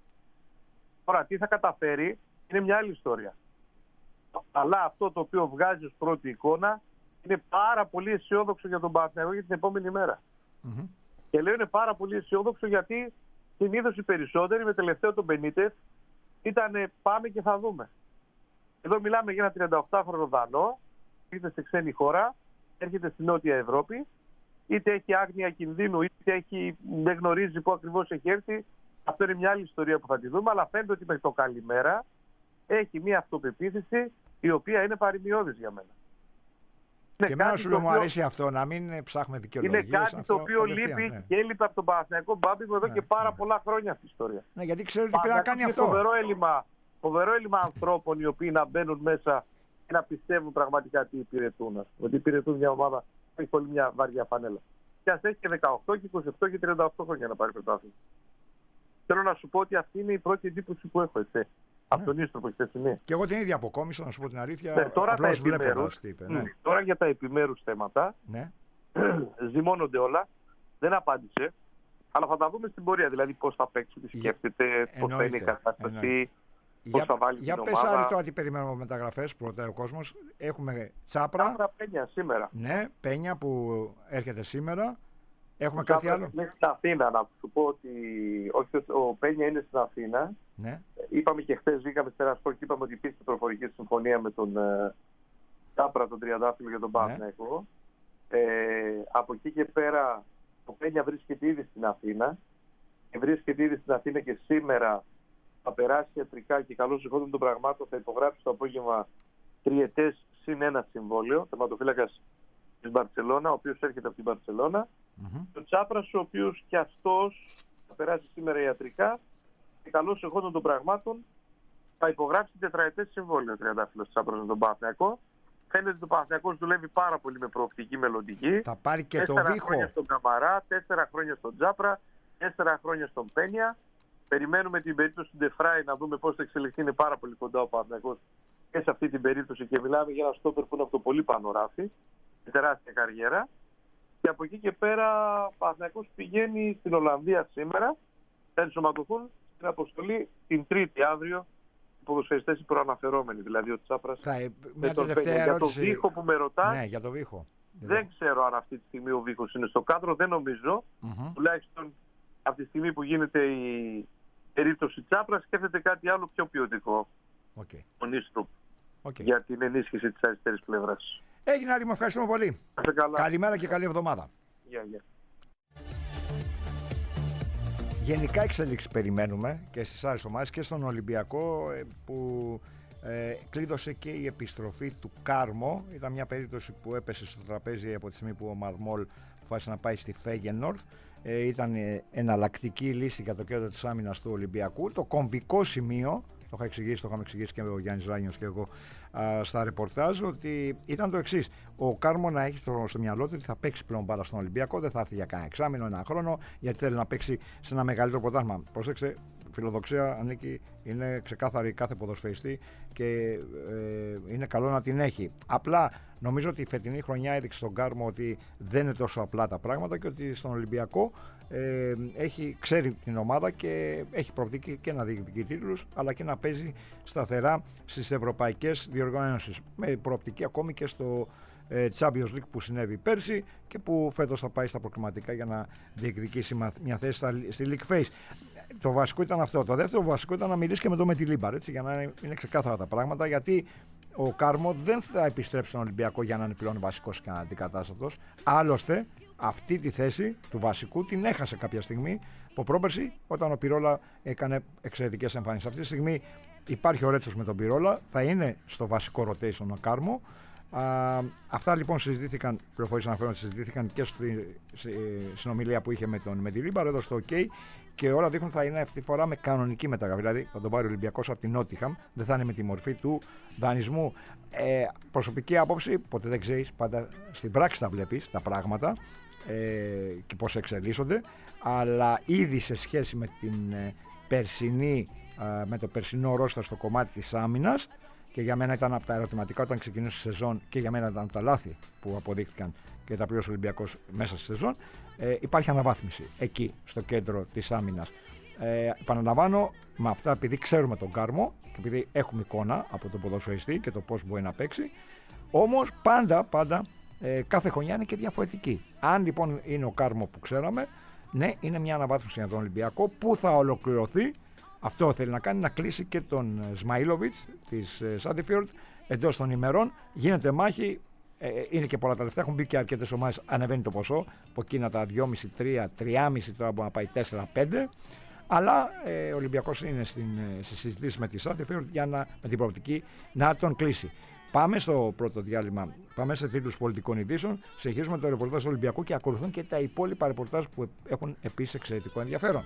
Τώρα, τι θα καταφέρει είναι μια άλλη ιστορία. Αλλά αυτό το οποίο βγάζει ως πρώτη εικόνα είναι πάρα πολύ αισιόδοξο για τον Παναθηναϊκό για την επόμενη μέρα. Mm-hmm. Και λέω είναι πάρα πολύ αισιόδοξο γιατί συνήθως οι περισσότεροι με τελευταίο τον Μπενίτεφ ήταν πάμε και θα δούμε. Εδώ μιλάμε για ένα τριανταοκτάχρονο Δανό, είτε σε ξένη χώρα, έρχεται στη Νότια Ευρώπη, είτε έχει άγνοια κινδύνου, είτε έχει, δεν γνωρίζει πού ακριβώς έχει έρθει. Αυτό είναι μια άλλη ιστορία που θα τη δούμε, αλλά φαίνεται ότι με το καλημέρα έχει μια αυτοπεποίθηση η οποία είναι παρημιώδης για μένα. Και εμένα σου μου αρέσει αυτό, να μην ψάχνουμε δικαιολογίες. Είναι κάτι αυτό, το οποίο λείπει ναι. και έλειπε από τον Παναθηναϊκό Μπάμπη εδώ ναι, και πάρα ναι. πολλά χρόνια αυτή η ιστορία. Ναι, γιατί ξέρει ότι πρέπει να κάνει αυτό. Φοβερό έλλειμμα, φοβερό έλλειμμα ανθρώπων οι οποίοι να μπαίνουν μέσα και να πιστεύουν πραγματικά τι υπηρετούν. Ότι υπηρετούν μια ομάδα που έχει πολύ μια βαριά φανέλα. Και ας έχει και δεκαοκτώ και είκοσι οκτώ και τριάντα οκτώ χρόνια να πάρει πρωτάθλημα. Θέλω να σου πω ότι αυτή είναι η πρώτη εντύπωση που έχω, έτσι. Από τον Ίστροπο χθες. Και εγώ την ίδια αποκόμισα, να σου πω την αλήθεια. Ναι, τώρα, τα επιμέρους, είπε, ναι. τώρα για τα επιμέρους θέματα, ναι. ζυμώνονται όλα. Δεν απάντησε. Αλλά θα τα δούμε στην πορεία. Δηλαδή πώς θα παίξει, τι σκέφτεται, πώς θα είναι η κατάσταση, πώς θα βάλει για την πες ομάδα. άλλη τώρα τι περιμένουμε από μεταγραφές που ρωτάει ο κόσμος. Έχουμε Τσάπρα. Τσάπρα Πένια σήμερα. Ναι, Πένια που έρχεται σήμερα. Έχουμε ο κάτι Τσάπρα άλλο. Είναι στην Αθήνα, να σου πω ότι όχι, ο Πένια είναι στην Αθήνα. Ναι. Είπαμε και χθες, βγήκαμε στη Τερασπορ και είπαμε ότι υπήρχε προφορική συμφωνία με τον ε, Τσάπρα, τον Τριαντάφυλλο για τον Παναθηναϊκό. Ναι. Ε, από εκεί και πέρα ο Πένια βρίσκεται ήδη στην Αθήνα. Και βρίσκεται ήδη στην Αθήνα και σήμερα θα περάσει ιατρικά και καλώς εχόντων των πραγμάτων θα υπογράψει το απόγευμα τριετές συν ένα συμβόλαιο. Τερματοφύλακας της Μπαρτσελώνα, ο οποίος έρχεται από την Μπαρτσελώνα. Mm-hmm. Ο Τσάπρας, ο οποίος και αυτός θα περάσει σήμερα ιατρικά και καλώς εχόντων των πραγμάτων θα υπογράψει τετραετές συμβόλαιο. Τριαντάφυλλος Τσάπρας με τον Παναθηναϊκό. Φαίνεται ότι ο Παναθηναϊκός δουλεύει πάρα πολύ με προοπτική μελλοντική. Θα πάρει και το Τέσσερα Βίχο. χρόνια στον Καμαρά, τέσσερα χρόνια στον Τσάπρα, τέσσερα χρόνια στον Πένια. Περιμένουμε την περίπτωση του Ντεφράι να δούμε πώς θα εξελιχθεί. Είναι πάρα πολύ κοντά ο Παναθηναϊκός και σε αυτή την περίπτωση και μιλάμε για ένα στόπερ που είναι από το πολύ πάνω ράφι. Τεράστια καριέρα. Και από εκεί και πέρα ο Παναθηναϊκός πηγαίνει στην Ολλανδία σήμερα. Θα ενσωματωθούν στην αποστολή την Τρίτη αύριο οι ποδοσφαιριστές οι προαναφερόμενοι. Δηλαδή ο Τσάπρας θα, με τον Πένια. Για το Βίχο που με ρωτάς, ναι, για το Βίχο. δεν ξέρω αν αυτή τη στιγμή ο Βίχος είναι στο κάδρο. Δεν νομίζω. Mm-hmm. Τουλάχιστον από τη στιγμή που γίνεται η περίπτωση Τσάπρα σκέφτεται κάτι άλλο πιο ποιοτικό. Okay. Ο Νίστροπ. Okay. Για την ενίσχυση της αριστερής πλευράς. Έγινε, Άρη, μου ευχαριστούμε πολύ. Καλημέρα και καλή εβδομάδα. Yeah, yeah. Γενικά εξελίξεις περιμένουμε και στις άλλες ομάδες και στον Ολυμπιακό που ε, κλείδωσε και η επιστροφή του Κάρμο. Ήταν μια περίπτωση που έπεσε στο τραπέζι από τη στιγμή που ο Μαρμόλ αποφάσισε να πάει στη Φέγενορθ. Ε, ήταν εναλλακτική λύση για το κέντρο της άμυνας του Ολυμπιακού. Το κομβικό σημείο, το είχα εξηγήσει, το είχαμε εξηγήσει και ο Γιάννης Ράνιος και εγώ α, στα ρεπορτάζ, ότι ήταν το εξής. Ο Κάρμο να έχει το, στο μυαλό του ότι θα παίξει πλέον μπάλα στον Ολυμπιακό, δεν θα έρθει για κανένα εξάμηνο, ένα χρόνο, γιατί θέλει να παίξει σε ένα μεγαλύτερο πρωτάθλημα. Πρόσεξε, φιλοδοξία ανήκει, είναι ξεκάθαρη κάθε ποδοσφαιριστή και ε, είναι καλό να την έχει. Απλά νομίζω ότι η φετινή χρονιά έδειξε στον Κάρμο ότι δεν είναι τόσο απλά τα πράγματα και ότι στον Ολυμπιακό ε, έχει, ξέρει την ομάδα και έχει προοπτική και να διεκδικεί τίτλους, αλλά και να παίζει σταθερά στις ευρωπαϊκές διοργανώσεις, με προοπτική ακόμη και στο ε, Champions League που συνέβη πέρσι και που φέτος θα πάει στα προκριματικά για να διεκδικήσει μια θέση στα, στη League Phase. Το βασικό ήταν αυτό. Το δεύτερο βασικό ήταν να μιλήσει και με το Μετιλίμπαρ, έτσι, για να είναι, είναι ξεκάθαρα τα πράγματα, γιατί ο Κάρμο δεν θα επιστρέψει στον Ολυμπιακό για να είναι πλέον βασικός και αντικατάστατος. Άλλωστε, αυτή τη θέση του βασικού την έχασε κάποια στιγμή από πρόπερση, όταν ο Πυρόλα έκανε εξαιρετικές εμφανίσεις. Αυτή τη στιγμή υπάρχει ο Ρέτσος με τον Πυρόλα, θα είναι στο βασικό rotation ο Κάρμο. Α, αυτά λοιπόν συζητήθηκαν, πληροφορίες αναφέρονται, συζητήθηκαν και στη συνομιλία που είχε με τον Μετιλίμπαρ εδώ στο OK, και όλα δείχνουν θα είναι αυτή τη φορά με κανονική μεταγραφή. Δηλαδή θα τον πάρει ο Ολυμπιακός από την Νότιχαμ, δεν θα είναι με τη μορφή του δανεισμού. Ε, προσωπική άποψη, ποτέ δεν ξέρεις, πάντα στην πράξη τα βλέπεις τα πράγματα ε, και πώς εξελίσσονται, αλλά ήδη σε σχέση με την ε, περσινή, ε, με το περσινό ρόστερ στο κομμάτι της άμυνας, και για μένα ήταν από τα ερωτηματικά όταν ξεκινούσε η σεζόν και για μένα ήταν από τα λάθη που αποδείχθηκαν και τα πλήρωσε ο Ολυμπιακός μέσα στη σεζόν, ε, υπάρχει αναβάθμιση εκεί στο κέντρο της άμυνας. Ε, επαναλαμβάνω, με αυτά, επειδή ξέρουμε τον Κάρμο και επειδή έχουμε εικόνα από τον ποδοσφαιριστή και το πώς μπορεί να παίξει, όμως πάντα, πάντα ε, κάθε χρονιά είναι και διαφορετική. Αν λοιπόν είναι ο Κάρμο που ξέραμε, ναι, είναι μια αναβάθμιση για τον Ολυμπιακό που θα ολοκληρωθεί. Αυτό θέλει να κάνει, να κλείσει και τον Σμαΐλοβιτς της Σάντιφιορντ εντός των ημερών. Γίνεται μάχη, ε, είναι και πολλά τα λεφτά. Έχουν μπει και αρκετές ομάδες, ανεβαίνει το ποσό. Από εκείνα τα δυόμισι τρία, τρία κόμμα πέντε τώρα μπορεί να πάει τέσσερα πέντε. Αλλά ε, ο Ολυμπιακός είναι στην, στις συζητήσεις με τη Σάντιφιορντ για να, με την προοπτική να τον κλείσει. Πάμε στο πρώτο διάλειμμα, πάμε σε τίτλους πολιτικών ειδήσεων. Συνεχίζουμε το ρεπορτάζ του Ολυμπιακού και ακολουθούν και τα υπόλοιπα ρεπορτάζ που έχουν επίσης εξαιρετικό ενδιαφέρον.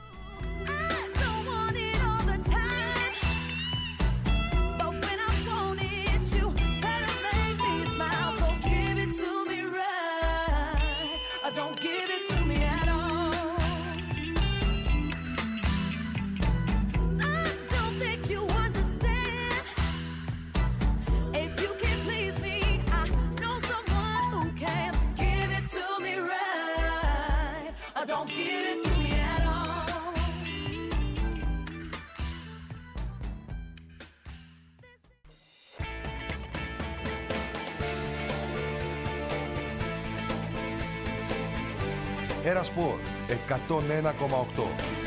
Έρα Σπορ εκατόν ένα κόμμα οκτώ.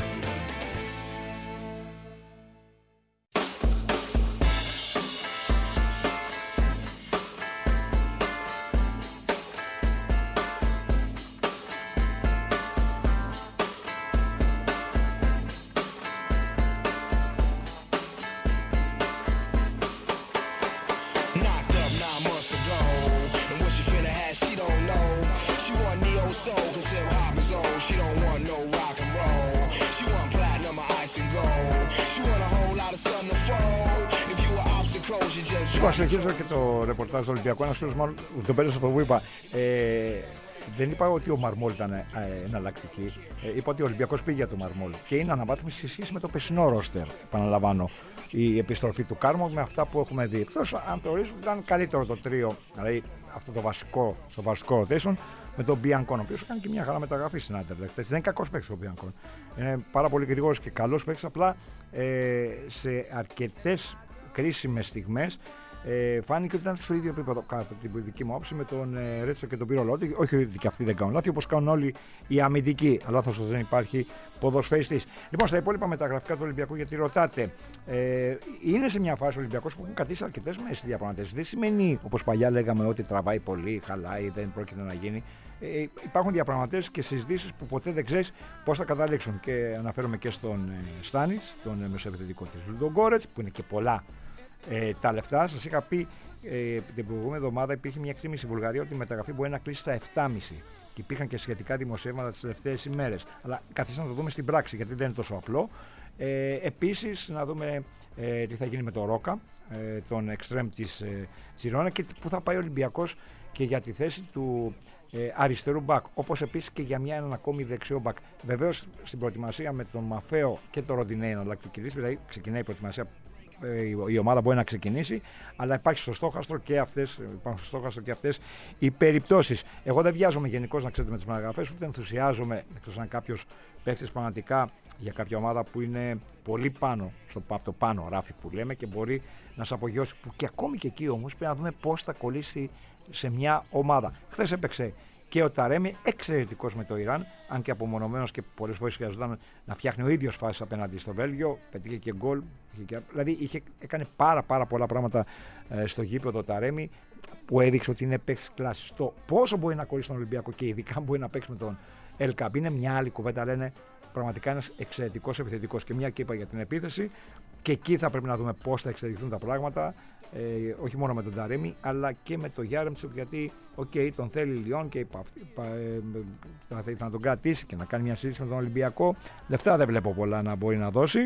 Λοιπόν, συνεχίζω και το ρεπορτάζ του Ολυμπιακού. Ένας φίλος μάλλον το πέρασε αυτό που είπα. Ε, δεν είπα ότι ο Μαρμόλ ήταν ε, εναλλακτική. Ε, είπα ότι ο Ολυμπιακός πήγε για το Μαρμόλ. Και είναι αναβάθμιση σε σχέση με το περσινό ρόστερ. Επαναλαμβάνω, η επιστροφή του Κάρμο με αυτά που έχουμε δει. Εκτός αν θεωρήσω ότι ήταν καλύτερο το τρίο, δηλαδή αυτό το βασικό, στο βασικό rotation, με τον Μπιανκόν, ο οποίος έκανε και μια χαρά μεταγραφή στην Άντερλεχτ. Δεν είναι κακός παίκτης ο Μπιανκόν. Είναι πάρα πολύ γρήγορος και καλός παίκτης. Απλά ε, σε αρκετές κρίσιμες στιγμές ε, φάνηκε ότι ήταν στο ίδιο επίπεδο, κατά την δική μου άποψη, με τον ε, Ρέτσο και τον Πυρολότη. Όχι ότι και αυτοί δεν κάνουν λάθη, όπως κάνουν όλοι οι αμυντικοί. Αλλά θα δεν υπάρχει ποδοσφαιριστής. Λοιπόν, στα υπόλοιπα μεταγραφικά του Ολυμπιακού, γιατί ρωτάτε, ε, είναι σε μια φάση ο Ολυμπιακός που έχουν κατήσει αρκετές μέρες διαπραγματεύσεις. Δεν σημαίνει, όπως παλιά λέγαμε, ότι τραβάει πολύ, χαλάει, δεν πρόκειται να γίνει. Ε, υπάρχουν διαπραγματεύσεις και συζητήσεις που ποτέ δεν ξέρεις πώς θα καταλήξουν. Και αναφέρομαι και στον ε, Στάνιτς, τον ε, μεσοεπιθετικό της Λουντογκόρετς, που είναι και πολλά ε, τα λεφτά. Σας είχα πει ε, την προηγούμενη εβδομάδα υπήρχε μια εκτίμηση στη Βουλγαρία ότι η μεταγραφή μπορεί να κλείσει στα επτά κόμμα πέντε. Και υπήρχαν και σχετικά δημοσιεύματα τις τελευταίες ημέρες. Αλλά καθίστε να το δούμε στην πράξη, γιατί δεν είναι τόσο απλό. Ε, επίσης, να δούμε ε, τι θα γίνει με τον Ρόκα, ε, τον εξτρέμ της ε, Τσιρόνα, και πού θα πάει ο Ολυμπιακός και για τη θέση του ε, αριστερού μπακ, όπως επίσης και για μια έναν ακόμη δεξιό μπακ. Βεβαίως στην προετοιμασία με τον Μαφέο και τον Ροντινέι εναλλακτική λύση, δηλαδή ξεκινάει η προετοιμασία, ε, η, η ομάδα μπορεί να ξεκινήσει, αλλά υπάρχει στο στόχαστρο και αυτές, υπάρχουν στο στόχαστρο και αυτές οι περιπτώσεις. Εγώ δεν βιάζομαι γενικώς, να ξέρετε, με τις μεταγραφές, ούτε ενθουσιάζομαι, εκτός αν κάποιος παίχτης πραγματικά για κάποια ομάδα που είναι πολύ πάνω στο το πάνω ράφι που λέμε και μπορεί να σε απογειώσει, που και ακόμη και εκεί όμως πρέπει να δούμε πώς θα κολλήσει σε μια ομάδα. Χθες έπαιξε και ο Ταρέμι, εξαιρετικός με το Ιράν, αν και απομονωμένος και πολλές φορές χρειαζόταν να φτιάχνει ο ίδιος φάσεις απέναντι στο Βέλγιο, πετύχε και γκολ, δηλαδή είχε, έκανε πάρα πάρα πολλά πράγματα ε, στο γήπεδο ο Ταρέμι, που έδειξε ότι είναι παίκτης κλάσης. Το πόσο μπορεί να κολλήσει τον Ολυμπιακό και ειδικά μπορεί να παίξει με τον Ελκαμπή είναι μια άλλη κουβέντα, λένε πραγματικά ένας εξαιρετικός επιθετικός. Και μια και είπα για την επίθεση, και εκεί θα πρέπει να δούμε πώς θα εξελιχθούν τα πράγματα. Ε, όχι μόνο με τον Ταρέμι, αλλά και με τον Γιάρεμτσουκ, γιατί okay, τον θέλει Λιόν και είπα, είπα, ε, θα ήθελα να τον κρατήσει και να κάνει μια συζήτηση με τον Ολυμπιακό. Λεφτά δεν βλέπω πολλά να μπορεί να δώσει,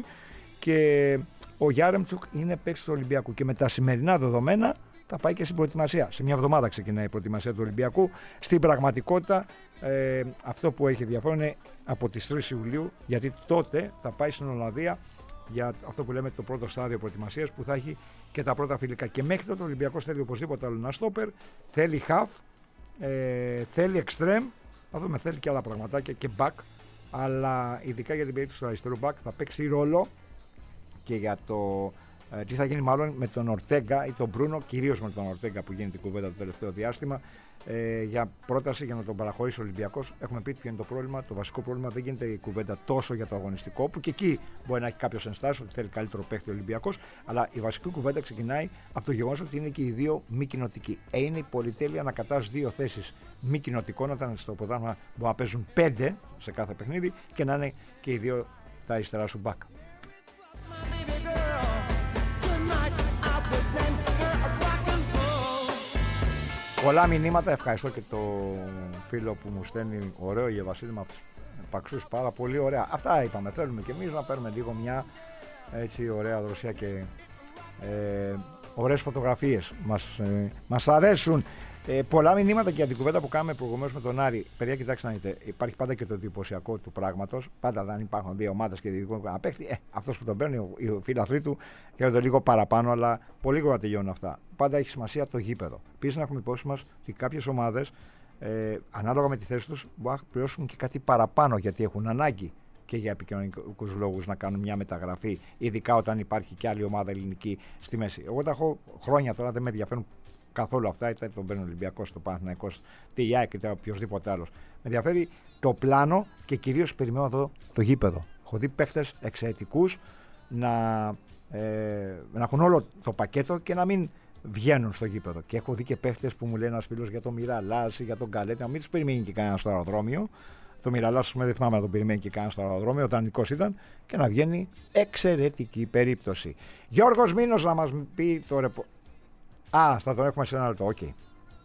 και ο Γιάρεμτσουκ είναι παίκτης του Ολυμπιακού και με τα σημερινά δεδομένα θα πάει και στην προετοιμασία. Σε μια εβδομάδα ξεκινάει η προετοιμασία του Ολυμπιακού. Στην πραγματικότητα ε, αυτό που έχει ενδιαφέρον είναι από τις τρεις Ιουλίου, γιατί τότε θα πάει στην Ολλανδία για αυτό που λέμε το πρώτο στάδιο προετοιμασίας, που θα έχει και τα πρώτα φιλικά. Και μέχρι τότε ο Ολυμπιακός θέλει οπωσδήποτε άλλο ένα στόπερ, θέλει half, ε, θέλει extreme, θα δούμε, θέλει και άλλα πραγματάκια και back, αλλά ειδικά για την περίπτωση του αριστερού back θα παίξει ρόλο και για το ε, τι θα γίνει μάλλον με τον Ορτέγκα ή τον Μπρούνο, κυρίως με τον Ορτέγκα που γίνεται κουβέντα το τελευταίο διάστημα, ε, για πρόταση για να τον παραχωρήσει ο Ολυμπιακός. Έχουμε πει ποιο είναι το πρόβλημα. Το βασικό πρόβλημα δεν γίνεται η κουβέντα τόσο για το αγωνιστικό, που και εκεί μπορεί να έχει κάποιος ενστάσεις ότι θέλει καλύτερο παίχτη ο Ολυμπιακός, αλλά η βασική κουβέντα ξεκινάει από το γεγονός ότι είναι και οι δύο μη κοινοτικοί. Ε, είναι η πολυτέλεια να κατάς δύο θέσεις μη κοινοτικών, όταν στο πρωτάθλημα μπορεί να παίζουν πέντε σε κάθε παιχνίδι και να είναι και οι δύο τα αριστερά σου μπακ. Πολλά μηνύματα, ευχαριστώ και το φίλο που μου στέλνει ωραίο Γεβασίλη με τους παξούς, πάρα πολύ ωραία. Αυτά είπαμε, θέλουμε και εμείς να παίρνουμε λίγο μια έτσι ωραία δροσιά και ε, ωραίες φωτογραφίες. Μας, ε, μας αρέσουν. Ε, πολλά μηνύματα και για την κουβέντα που κάναμε προηγουμένως με τον Άρη. Παιδιά, κοιτάξτε να δείτε, υπάρχει πάντα και το εντυπωσιακό του πράγματος. Πάντα δεν υπάρχουν δύο ομάδες και διδικών να παίχτη. Ε, αυτός που τον παίρνει, οι φίλαθλοι του, έρχονται λίγο παραπάνω, αλλά πολύ γρήγορα τελειώνουν αυτά. Πάντα έχει σημασία το γήπεδο. Επίσης, να έχουμε υπόψη μας ότι κάποιες ομάδες, ε, ανάλογα με τη θέση τους, μπορούν να πληρώσουν και κάτι παραπάνω, γιατί έχουν ανάγκη και για επικοινωνικούς λόγους να κάνουν μια μεταγραφή, ειδικά όταν υπάρχει και άλλη ομάδα ελληνική στη μέση. Εγώ τα έχω χρόνια τώρα, δεν με ενδιαφέρουν καθόλου αυτά, είτε τον παίρνει ο Ολυμπιακός, το Παναθηναϊκός, τη ΑΕΚ είτε οποιοδήποτε άλλο. Με ενδιαφέρει το πλάνο και κυρίως περιμένω εδώ το γήπεδο. Έχω δει παίχτες εξαιρετικούς να, ε, να έχουν όλο το πακέτο και να μην βγαίνουν στο γήπεδο. Και έχω δει και παίχτες που μου λέει ένας φίλος για τον Μιραλάς, για τον Καλέτη, να μην τους περιμένει και κανένα στο αεροδρόμιο. Το Μιραλάς, δεν θυμάμαι να τον περιμένει και κανένα στο αεροδρόμιο, ο δανεικός ήταν, και να βγαίνει εξαιρετική περίπτωση. Γιώργος Μήνος να μας πει το ρεπο... Α, θα τον έχουμε σε ένα λεπτό, οκ. Okay.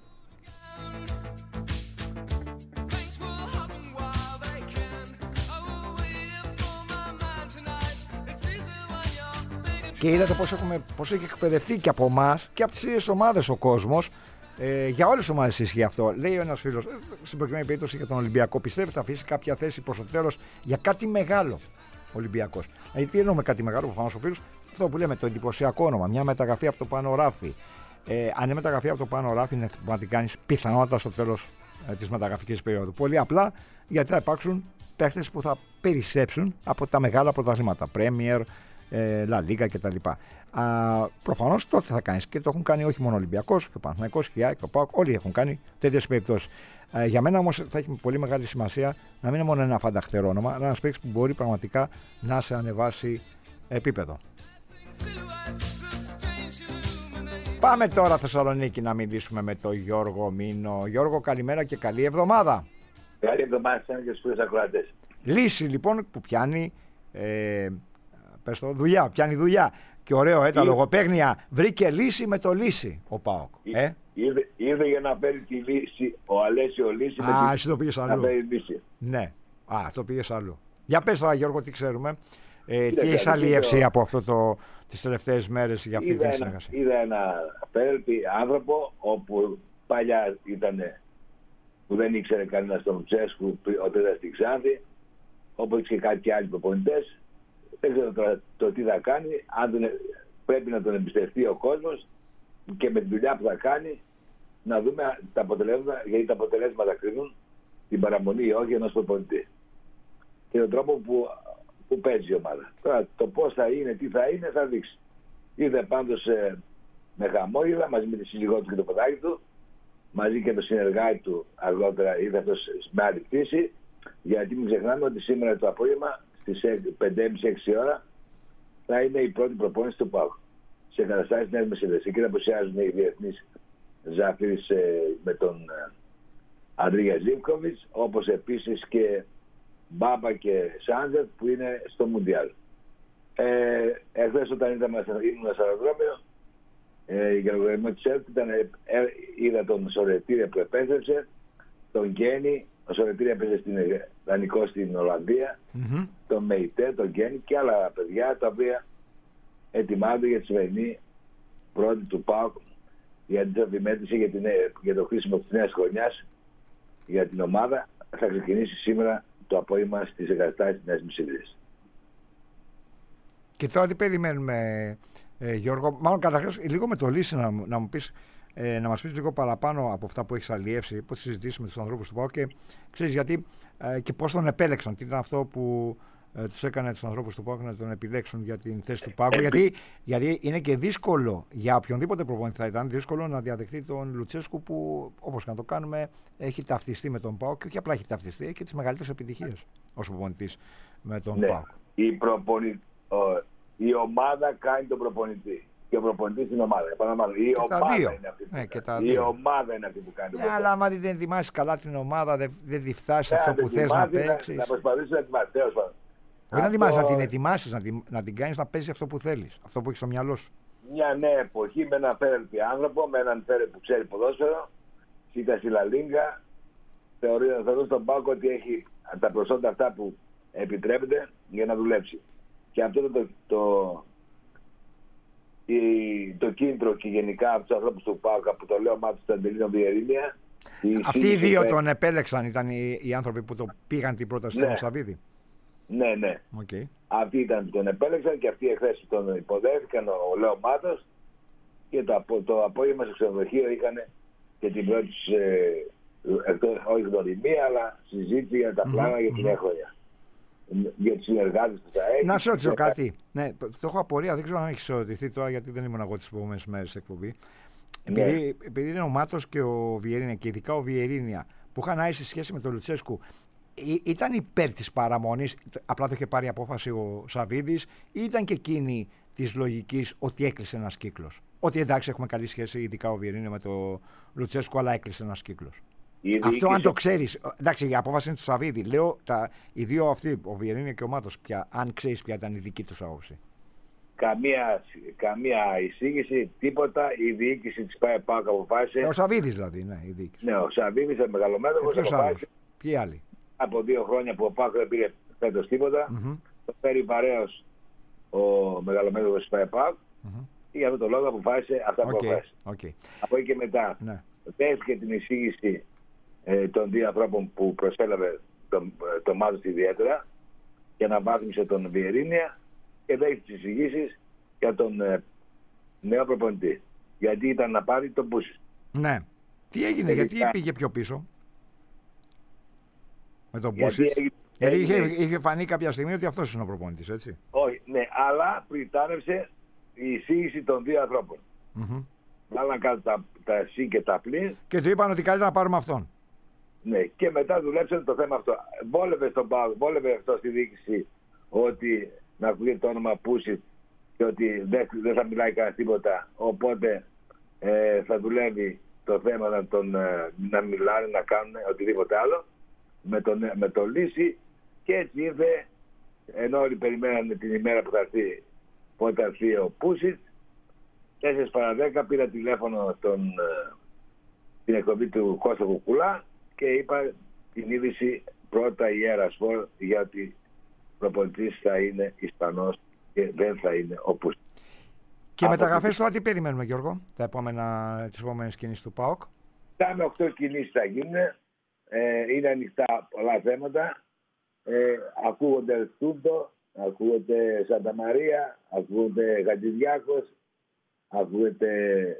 Και είδατε πώς, έχουμε, πώς έχει εκπαιδευτεί και από εμάς και από τις ίδιες ομάδες ο κόσμος. Ε, για όλες τις ομάδες ισχύει αυτό. Λέει ένας φίλος, ε, στην προκειμένη περίπτωση για τον Ολυμπιακό, πιστεύει θα αφήσει κάποια θέση προς το τέλος για κάτι μεγάλο Ολυμπιακός. Δηλαδή, τι εννοούμε κάτι μεγάλο, προφανώς ο φίλος, αυτό που λέμε, το εντυπωσιακό όνομα, μια μεταγραφή από το πάνω ράφι. Ε, αν είναι μεταγραφή από το πάνω ράφι, είναι που να την κάνεις πιθανότατα στο τέλος ε, της μεταγραφικής περίοδου. Πολύ απλά γιατί θα υπάρξουν παίχτες που θα περισσέψουν από τα μεγάλα πρωταθλήματα. Premier, La Liga κτλ. Προφανώς τότε θα κάνεις, και το έχουν κάνει όχι μόνο ο Ολυμπιακός, και ο Παναθηναϊκός και η ΑΕΚ, και ο ΠΑΟΚ, όλοι έχουν κάνει τέτοιες περιπτώσεις. Α, για μένα όμως θα έχει πολύ μεγάλη σημασία να μην είναι μόνο ένα φανταχτερό όνομα, αλλά ένας παίκτης που μπορεί πραγματικά να σε ανεβάσει επίπεδο. Πάμε τώρα Θεσσαλονίκη να μιλήσουμε με τον Γιώργο Μήνο. Γιώργο, καλημέρα και καλή εβδομάδα. Καλή εβδομάδα σε και στους ακροατές. Λύση λοιπόν που πιάνει. Ε, Πες το, δουλειά, πιάνει δουλειά. Και ωραίο, ε, τα λογοπαίγνια. Βρήκε λύση με το λύση ο ΠΑΟΚ. Ε? Ήρθε, ήρθε για να φέρει τη λύση ο Αλέσιο Λύση. Α, με εσύ το πήγες αλλού. Να φέρει λύση. Ναι, α, το πήγες αλλού. Για πες τώρα, Γιώργο, τι ξέρουμε. Ε, τι έχεις αλλιεύσει το... από αυτό το, τις τελευταίες μέρες για αυτή τη συνεργασία. Είδα ένα πέρπι άνθρωπο όπου παλιά ήταν που δεν ήξερε κανένα τον Λουτσέσκου όταν ήταν στη Ξάνθη, όπου είχε και κάτι άλλοι προπονητές. Δεν ξέρω τώρα το τι θα κάνει, αν τον, πρέπει να τον εμπιστευτεί ο κόσμος και με τη δουλειά που θα κάνει να δούμε τα αποτελέσματα, γιατί τα αποτελέσματα κρίνουν την παραμονή ή όχι ενός προπονητή και τον τρόπο που, που παίζει η ομάδα. Τώρα το πώς θα είναι, τι θα είναι, θα δείξει. Ήρθε πάντως ε, με χαμόγελα μαζί με τη σύζυγό του και το παιδάκι του, μαζί και το συνεργάτη του αργότερα ήρθε αυτός με άλλη πτήση, γιατί μην ξεχνάμε ότι σήμερα το απόγευμα στις πέντε και μισή έξι ώρα θα είναι η πρώτη προπόνηση του ΠΑΟΚ σε καταστάσεις Νέας Μεσσηνίας. Εκεί θα αποσιάζουν οι διεθνείς Ζάφυρης ε, με τον ε, Ανδρία Ζίβκοβιτς, όπως επίσης και Μπάμπα και Σάντζερ που είναι στο Μουντιάλ. Ε, εχθές όταν ήμουν στο αεροδρόμιο ε, για το γραμμένο της ΕΡΤ ε, είδα τον Σορετήρια που επέστρεψε, τον Γκένι. Ο Σορετήρια έπαιζε στην Δανικό στην Ολλανδία, mm-hmm. τον Μεϊτέ, τον Γκένι και άλλα παιδιά τα οποία ετοιμάζονται για τη σημερινή πρώτη του ΠΑΟΚ για την αφημέτρηση για, την, για το χρήσιμο της νέας χρονιάς για την ομάδα. Θα ξεκινήσει σήμερα το απόγευμα στις εγκαταστάσεις της Νέας Μεσσηνίας. Και τώρα τι περιμένουμε, ε, Γιώργο? Μάλλον καταρχάς λίγο με το Λύση να, να μου πεις, ε, να μας πεις λίγο παραπάνω από αυτά που έχεις αλλιεύσει, πώς συζητήσεις με τους ανθρώπους του ΠΑΟΚ και ξέρεις γιατί ε, και πώς τον επέλεξαν, τι ήταν αυτό που ε, τους έκανε τους ανθρώπους του ΠΑΟΚ να τον επιλέξουν για την θέση του ΠΑΟΚ, γιατί, γιατί είναι και δύσκολο για οποιονδήποτε προπονητή θα ήταν δύσκολο να διαδεχτεί τον Λουτσέσκου που όπως και να το κάνουμε έχει ταυτιστεί με τον ΠΑΟΚ και όχι απλά έχει ταυτιστεί, έχει και τις μεγαλύτερες επιτυχίες ως προπονητής με τον ναι. ΠΑΟΚ. Η, προπονη... η ομάδα κάνει τον προπονητή. Και ο προπονητής στην ομάδα. Επαναλαμβάνω, η ομάδα είναι αυτή που, ναι, κάνει. Η ομάδα είναι αυτή που κάνει. Ναι, αλλά άμα δεν ετοιμάσεις καλά την ομάδα, δεν, δεν τη φτάσεις ναι, αυτό που θες να παίξεις. Να, να προσπαθήσεις να ετοιμάσεις. Τέλος πάντων. Όχι να ετοιμάσεις, να την ετοιμάσεις, να την, να την κάνεις να παίζει αυτό που θέλεις. Αυτό που έχεις στο μυαλό σου. Μια νέα εποχή με έναν φέρελπι άνθρωπο, με έναν φέρελπι που ξέρει ποδόσφαιρο, ήταν στη Λα Λίγκα. Θεωρώ στον ΠΑΟΚ ότι έχει τα προσόντα αυτά που επιτρέπεται για να δουλέψει. Και αυτό το. το το κίνητρο και γενικά από τους ανθρώπους του ΠΑΟΚ που το λέω μάθος του Αντελίνο Βιερίνια. Αυτοί οι δύο τον επέλεξαν, ήταν οι, οι άνθρωποι που το πήγαν την πρόταση ναι. στον Σαββίδη. Ναι, ναι. Okay. Αυτοί ήταν που τον επέλεξαν και αυτοί εχθές τον υποδέχτηκαν ο Λέο Μάτος και το, το απόγευμα στο ξενοδοχείο είχαν και την πρώτη ε, όχι γνωριμία αλλά συζήτηση για τα πλάνα mm-hmm. για τη νέα χρονιά. Για τους συνεργάτες που θα έχει. Να σε ρωτήσω κάτι. Ναι, το έχω απορία, δεν ξέρω αν έχει ερωτηθεί τώρα γιατί δεν ήμουν εγώ τις επόμενες μέρες στην εκπομπή. Επειδή, Ναι. επειδή είναι ο Μάτος και ο Βιερίνια, και ειδικά ο Βιερίνια, που είχαν άει σε σχέση με τον Λουτσέσκου, ή- ήταν υπέρ της παραμονής, απλά το είχε πάρει απόφαση ο Σαββίδης, ή ήταν και εκείνη της λογικής ότι έκλεισε ένας κύκλος? Ότι εντάξει, έχουμε καλή σχέση, ειδικά ο Βιερίνια με τον Λουτσέσκου, αλλά έκλεισε ένας κύκλος. Η Αυτό διοίκηση- αν το ξέρεις. Εντάξει, η απόφαση είναι του Σαββίδη. Λέω τα, οι δύο αυτοί, ο Βιερίνια και ο Μάτος, πια, αν ξέρεις ποια ήταν η δική τους άποψη. Καμία, καμία εισήγηση, τίποτα. Η διοίκηση της ΠΑΕΠΑΚ αποφάσισε. Ο Σαββίδης δηλαδή, ναι, η διοίκηση. Ναι, ο Σαββίδης, ο μεγαλομέτωχος, Ποιος αποφάσισε άλλος? Ποιοι άλλοι? από δύο χρόνια που ο ΠΑΚ δεν πήρε φέτος τίποτα. Μμμ, Το φέρει βαρέως ο μεγαλομέτωχος της ΠΑΕΠΑΚ. μμμ. Και για αυτόν τον λόγο αποφάσισε αυτά που Οκ, αποφάσισε. οκ. Από εκεί και μετά Ναι. δέχτηκε την εισήγηση ε, των δύο ανθρώπων που προσέλαβε τον, ε, τον Μάτος ιδιαίτερα και αναβάθμισε τον Βιερίνια, και δέχτηκε τις εισηγήσεις για τον ε, νέο προπονητή. Γιατί ήταν να πάρει τον Πούσης. Ναι. Τι έγινε, Τελικά- γιατί πήγε πιο πίσω με τον Γιατί Πούσιτς? έγινε- Γιατί είχε, έγινε- είχε φανεί κάποια στιγμή ότι αυτός είναι ο προπονητής, έτσι. Όχι, ναι, αλλά πριτάνευσε η εισήγηση των δύο ανθρώπων. Μμμ. Βάλαν κάτω τα, τα συ και τα πλήν, Και του είπαν ότι καλύτερα να πάρουμε αυτόν. ναι, και μετά δουλέψαν το θέμα αυτό. Βόλευε στον ΠΑΟΚ, βόλευε αυτό στη διοίκηση ότι να ακούγεται το όνομα Πούσιτ και ότι δεν, δεν θα μιλάει κανένα τίποτα. Οπότε ε, θα δουλεύει το θέμα να, τον, ε, να μιλάνε, να κάνουν οτιδήποτε άλλο με τον, με τον Λύση, και έτσι ήρθε, ενώ όλοι περιμένανε την ημέρα που θα έρθει, πότε θα έρθει ο Πούσιτ. τέσσερα παρά δέκα πήρα τηλέφωνο τον, ε, την εκπομπή του Κώστα Κουκουλά και είπα την είδηση πρώτα η Έρα Σπορ, γιατί προπονητής θα είναι Ισπανός και δεν θα είναι ο Πούσιτ. Και Από μεταγραφές την- τώρα τι περιμένουμε, Γιώργο, τα επόμενα, τις επόμενες κινήσεις του ΠΑΟΚ? Τα με οκτώ κινήσεις θα γίνουν. Ε, είναι ανοιχτά πολλά θέματα. Ε, ακούγονται Τούντο, ακούγονται Σάντα Μαρία, ακούγονται Χατζηδιάκος, ακούγεται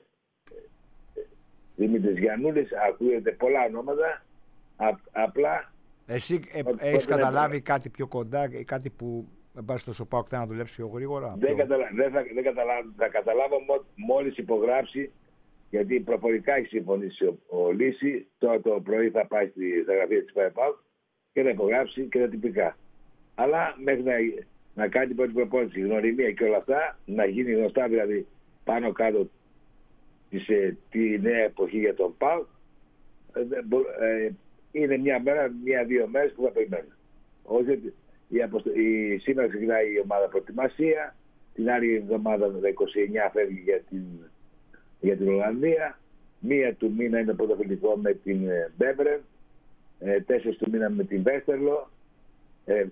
ε, Δημήτρης Γιαννούλης, ακούγεται πολλά ονόματα. Α, απλά Εσύ ε, Ότι έχεις τότε δεν καταλάβει κάτι πιο κοντά, ή κάτι που εν πάση τόσο ΠΑΟΚ θέλει να δουλέψει πιο γρήγορα? δεν, πιο- καταλα... δεν, θα, δεν καταλάβω, θα καταλάβω μο... μόλις υπογράψει, γιατί προφορικά έχει συμφωνήσει ο, ο Λύση. Τώρα το πρωί θα πάει στη, στα γραφεία της ΠΑΕΠΑΚ και θα υπογράψει και τα τυπικά. Αλλά μέχρι να, να κάνει την πρώτη προπόνηση, γνωριμία και όλα αυτά, να γίνει γνωστά δηλαδή πάνω κάτω της, ε, τη νέα εποχή για τον ΠΑΟΚ, ε, δεν μπο- ε, είναι μια μέρα, μια-δύο μέρες που θα περιμένουν. Όχι ότι η, αποστο... η... σήμερα ξεκινάει η ομάδα προετοιμασία, την άλλη εβδομάδα τα είκοσι εννιά φεύγει για την, για την Ολλανδία, μία του μήνα είναι πρωτοφυλικό με την Μπέβρεν, ε, τέσσερις του μήνα με την Βέστερλο, ε,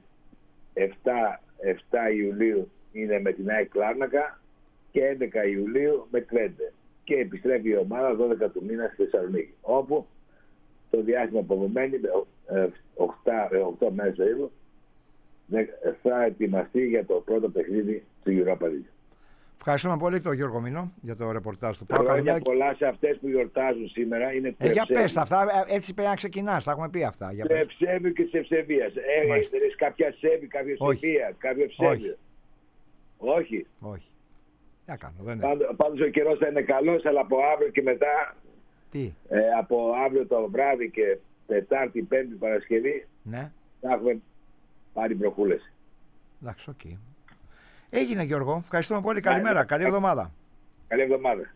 επτά Ιουλίου είναι με την ΑΕΚ Λάρνακα και έντεκα Ιουλίου με Twente. Και επιστρέφει η ομάδα δώδεκα του μήνα στη Θεσσαλονίκη, όπου το διάστημα που απομένει, οκτώ μέρες περίπου, θα ετοιμαστεί για το πρώτο παιχνίδι του Europa League. Ευχαριστούμε πολύ τον Γιώργο Μήνο για το ρεπορτάζ του ΠΑΟΚ. Χρόνια Καλημέρα. πολλά σε αυτές που γιορτάζουν σήμερα. Είναι του Ε, για Ευσέβη. πες τα αυτά, ε, έτσι πρέπει να ξεκινάς, τα έχουμε πει αυτά. Για Του πες. Ευσέβη και της Ευσεβίας. Ε, Μάλιστα. έχεις κάποια Ευσέβη, κάποια Όχι. Ευσεβία, κάποιο Ευσέβη. Όχι. Όχι. Τι να κάνω, δεν είναι. Πάντως, πάντως ο καιρός θα είναι καλός, αλλά από αύριο και μετά, Τι, ε, από αύριο το βράδυ και Τετάρτη, Πέμπτη, Παρασκευή, ναι, θα έχουμε πάρει προχούλες. εντάξει, οκ. Έγινε, Γιώργο, ευχαριστούμε πολύ, καλημέρα, καλή εβδομάδα. Καλή εβδομάδα.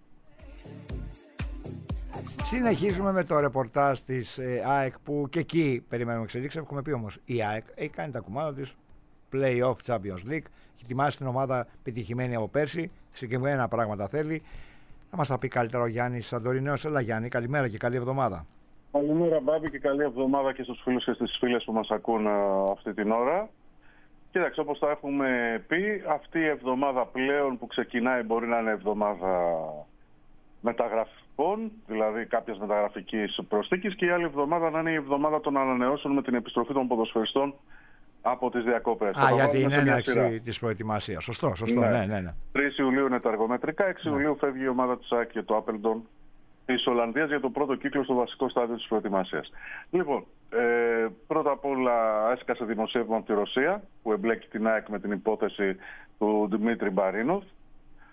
Συνεχίζουμε με το ρεπορτάζ της ε, ΑΕΚ, που και εκεί περιμένουμε εξελίξεις. Έχουμε πει όμως, η ΑΕΚ έχει κάνει τα κουμάντα της, Play-off Champions League, έχει ετοιμάσει την ομάδα πετυχημένη από πέρσι, συγκεκριμένα πράγματα θέλει. Θα μας τα πει καλύτερα ο Γιάννης Σαντορινέος. Έλα Γιάννη, καλημέρα και καλή εβδομάδα. Καλημέρα Μπάμπη και καλή εβδομάδα και στους φίλους και στις φίλες που μας ακούν α, αυτή την ώρα. Κοίταξε, όπως τα έχουμε πει, αυτή η εβδομάδα πλέον που ξεκινάει μπορεί να είναι εβδομάδα μεταγραφικών, δηλαδή κάποιας μεταγραφικής προσθήκης, και η άλλη εβδομάδα να είναι η εβδομάδα των ανανεώσεων με την επιστροφή των ποδοσφαιριστών από τις διακοπές. Α, για την είναι έναρξη της προετοιμασίας. Σωστό, σωστό, ναι, ναι, ναι. τρεις Ιουλίου είναι τα αργομετρικά, έξι Ναι. Ιουλίου φεύγει η ομάδα της ΑΕΚ και το Άπελντον της Ολλανδίας για το πρώτο κύκλο στο βασικό στάδιο της προετοιμασίας. Λοιπόν, ε, πρώτα απ' όλα έσκασε δημοσίευμα από τη Ρωσία που εμπλέκει την ΑΕΚ με την υπόθεση του Δημήτρη Μπαρίνοφ.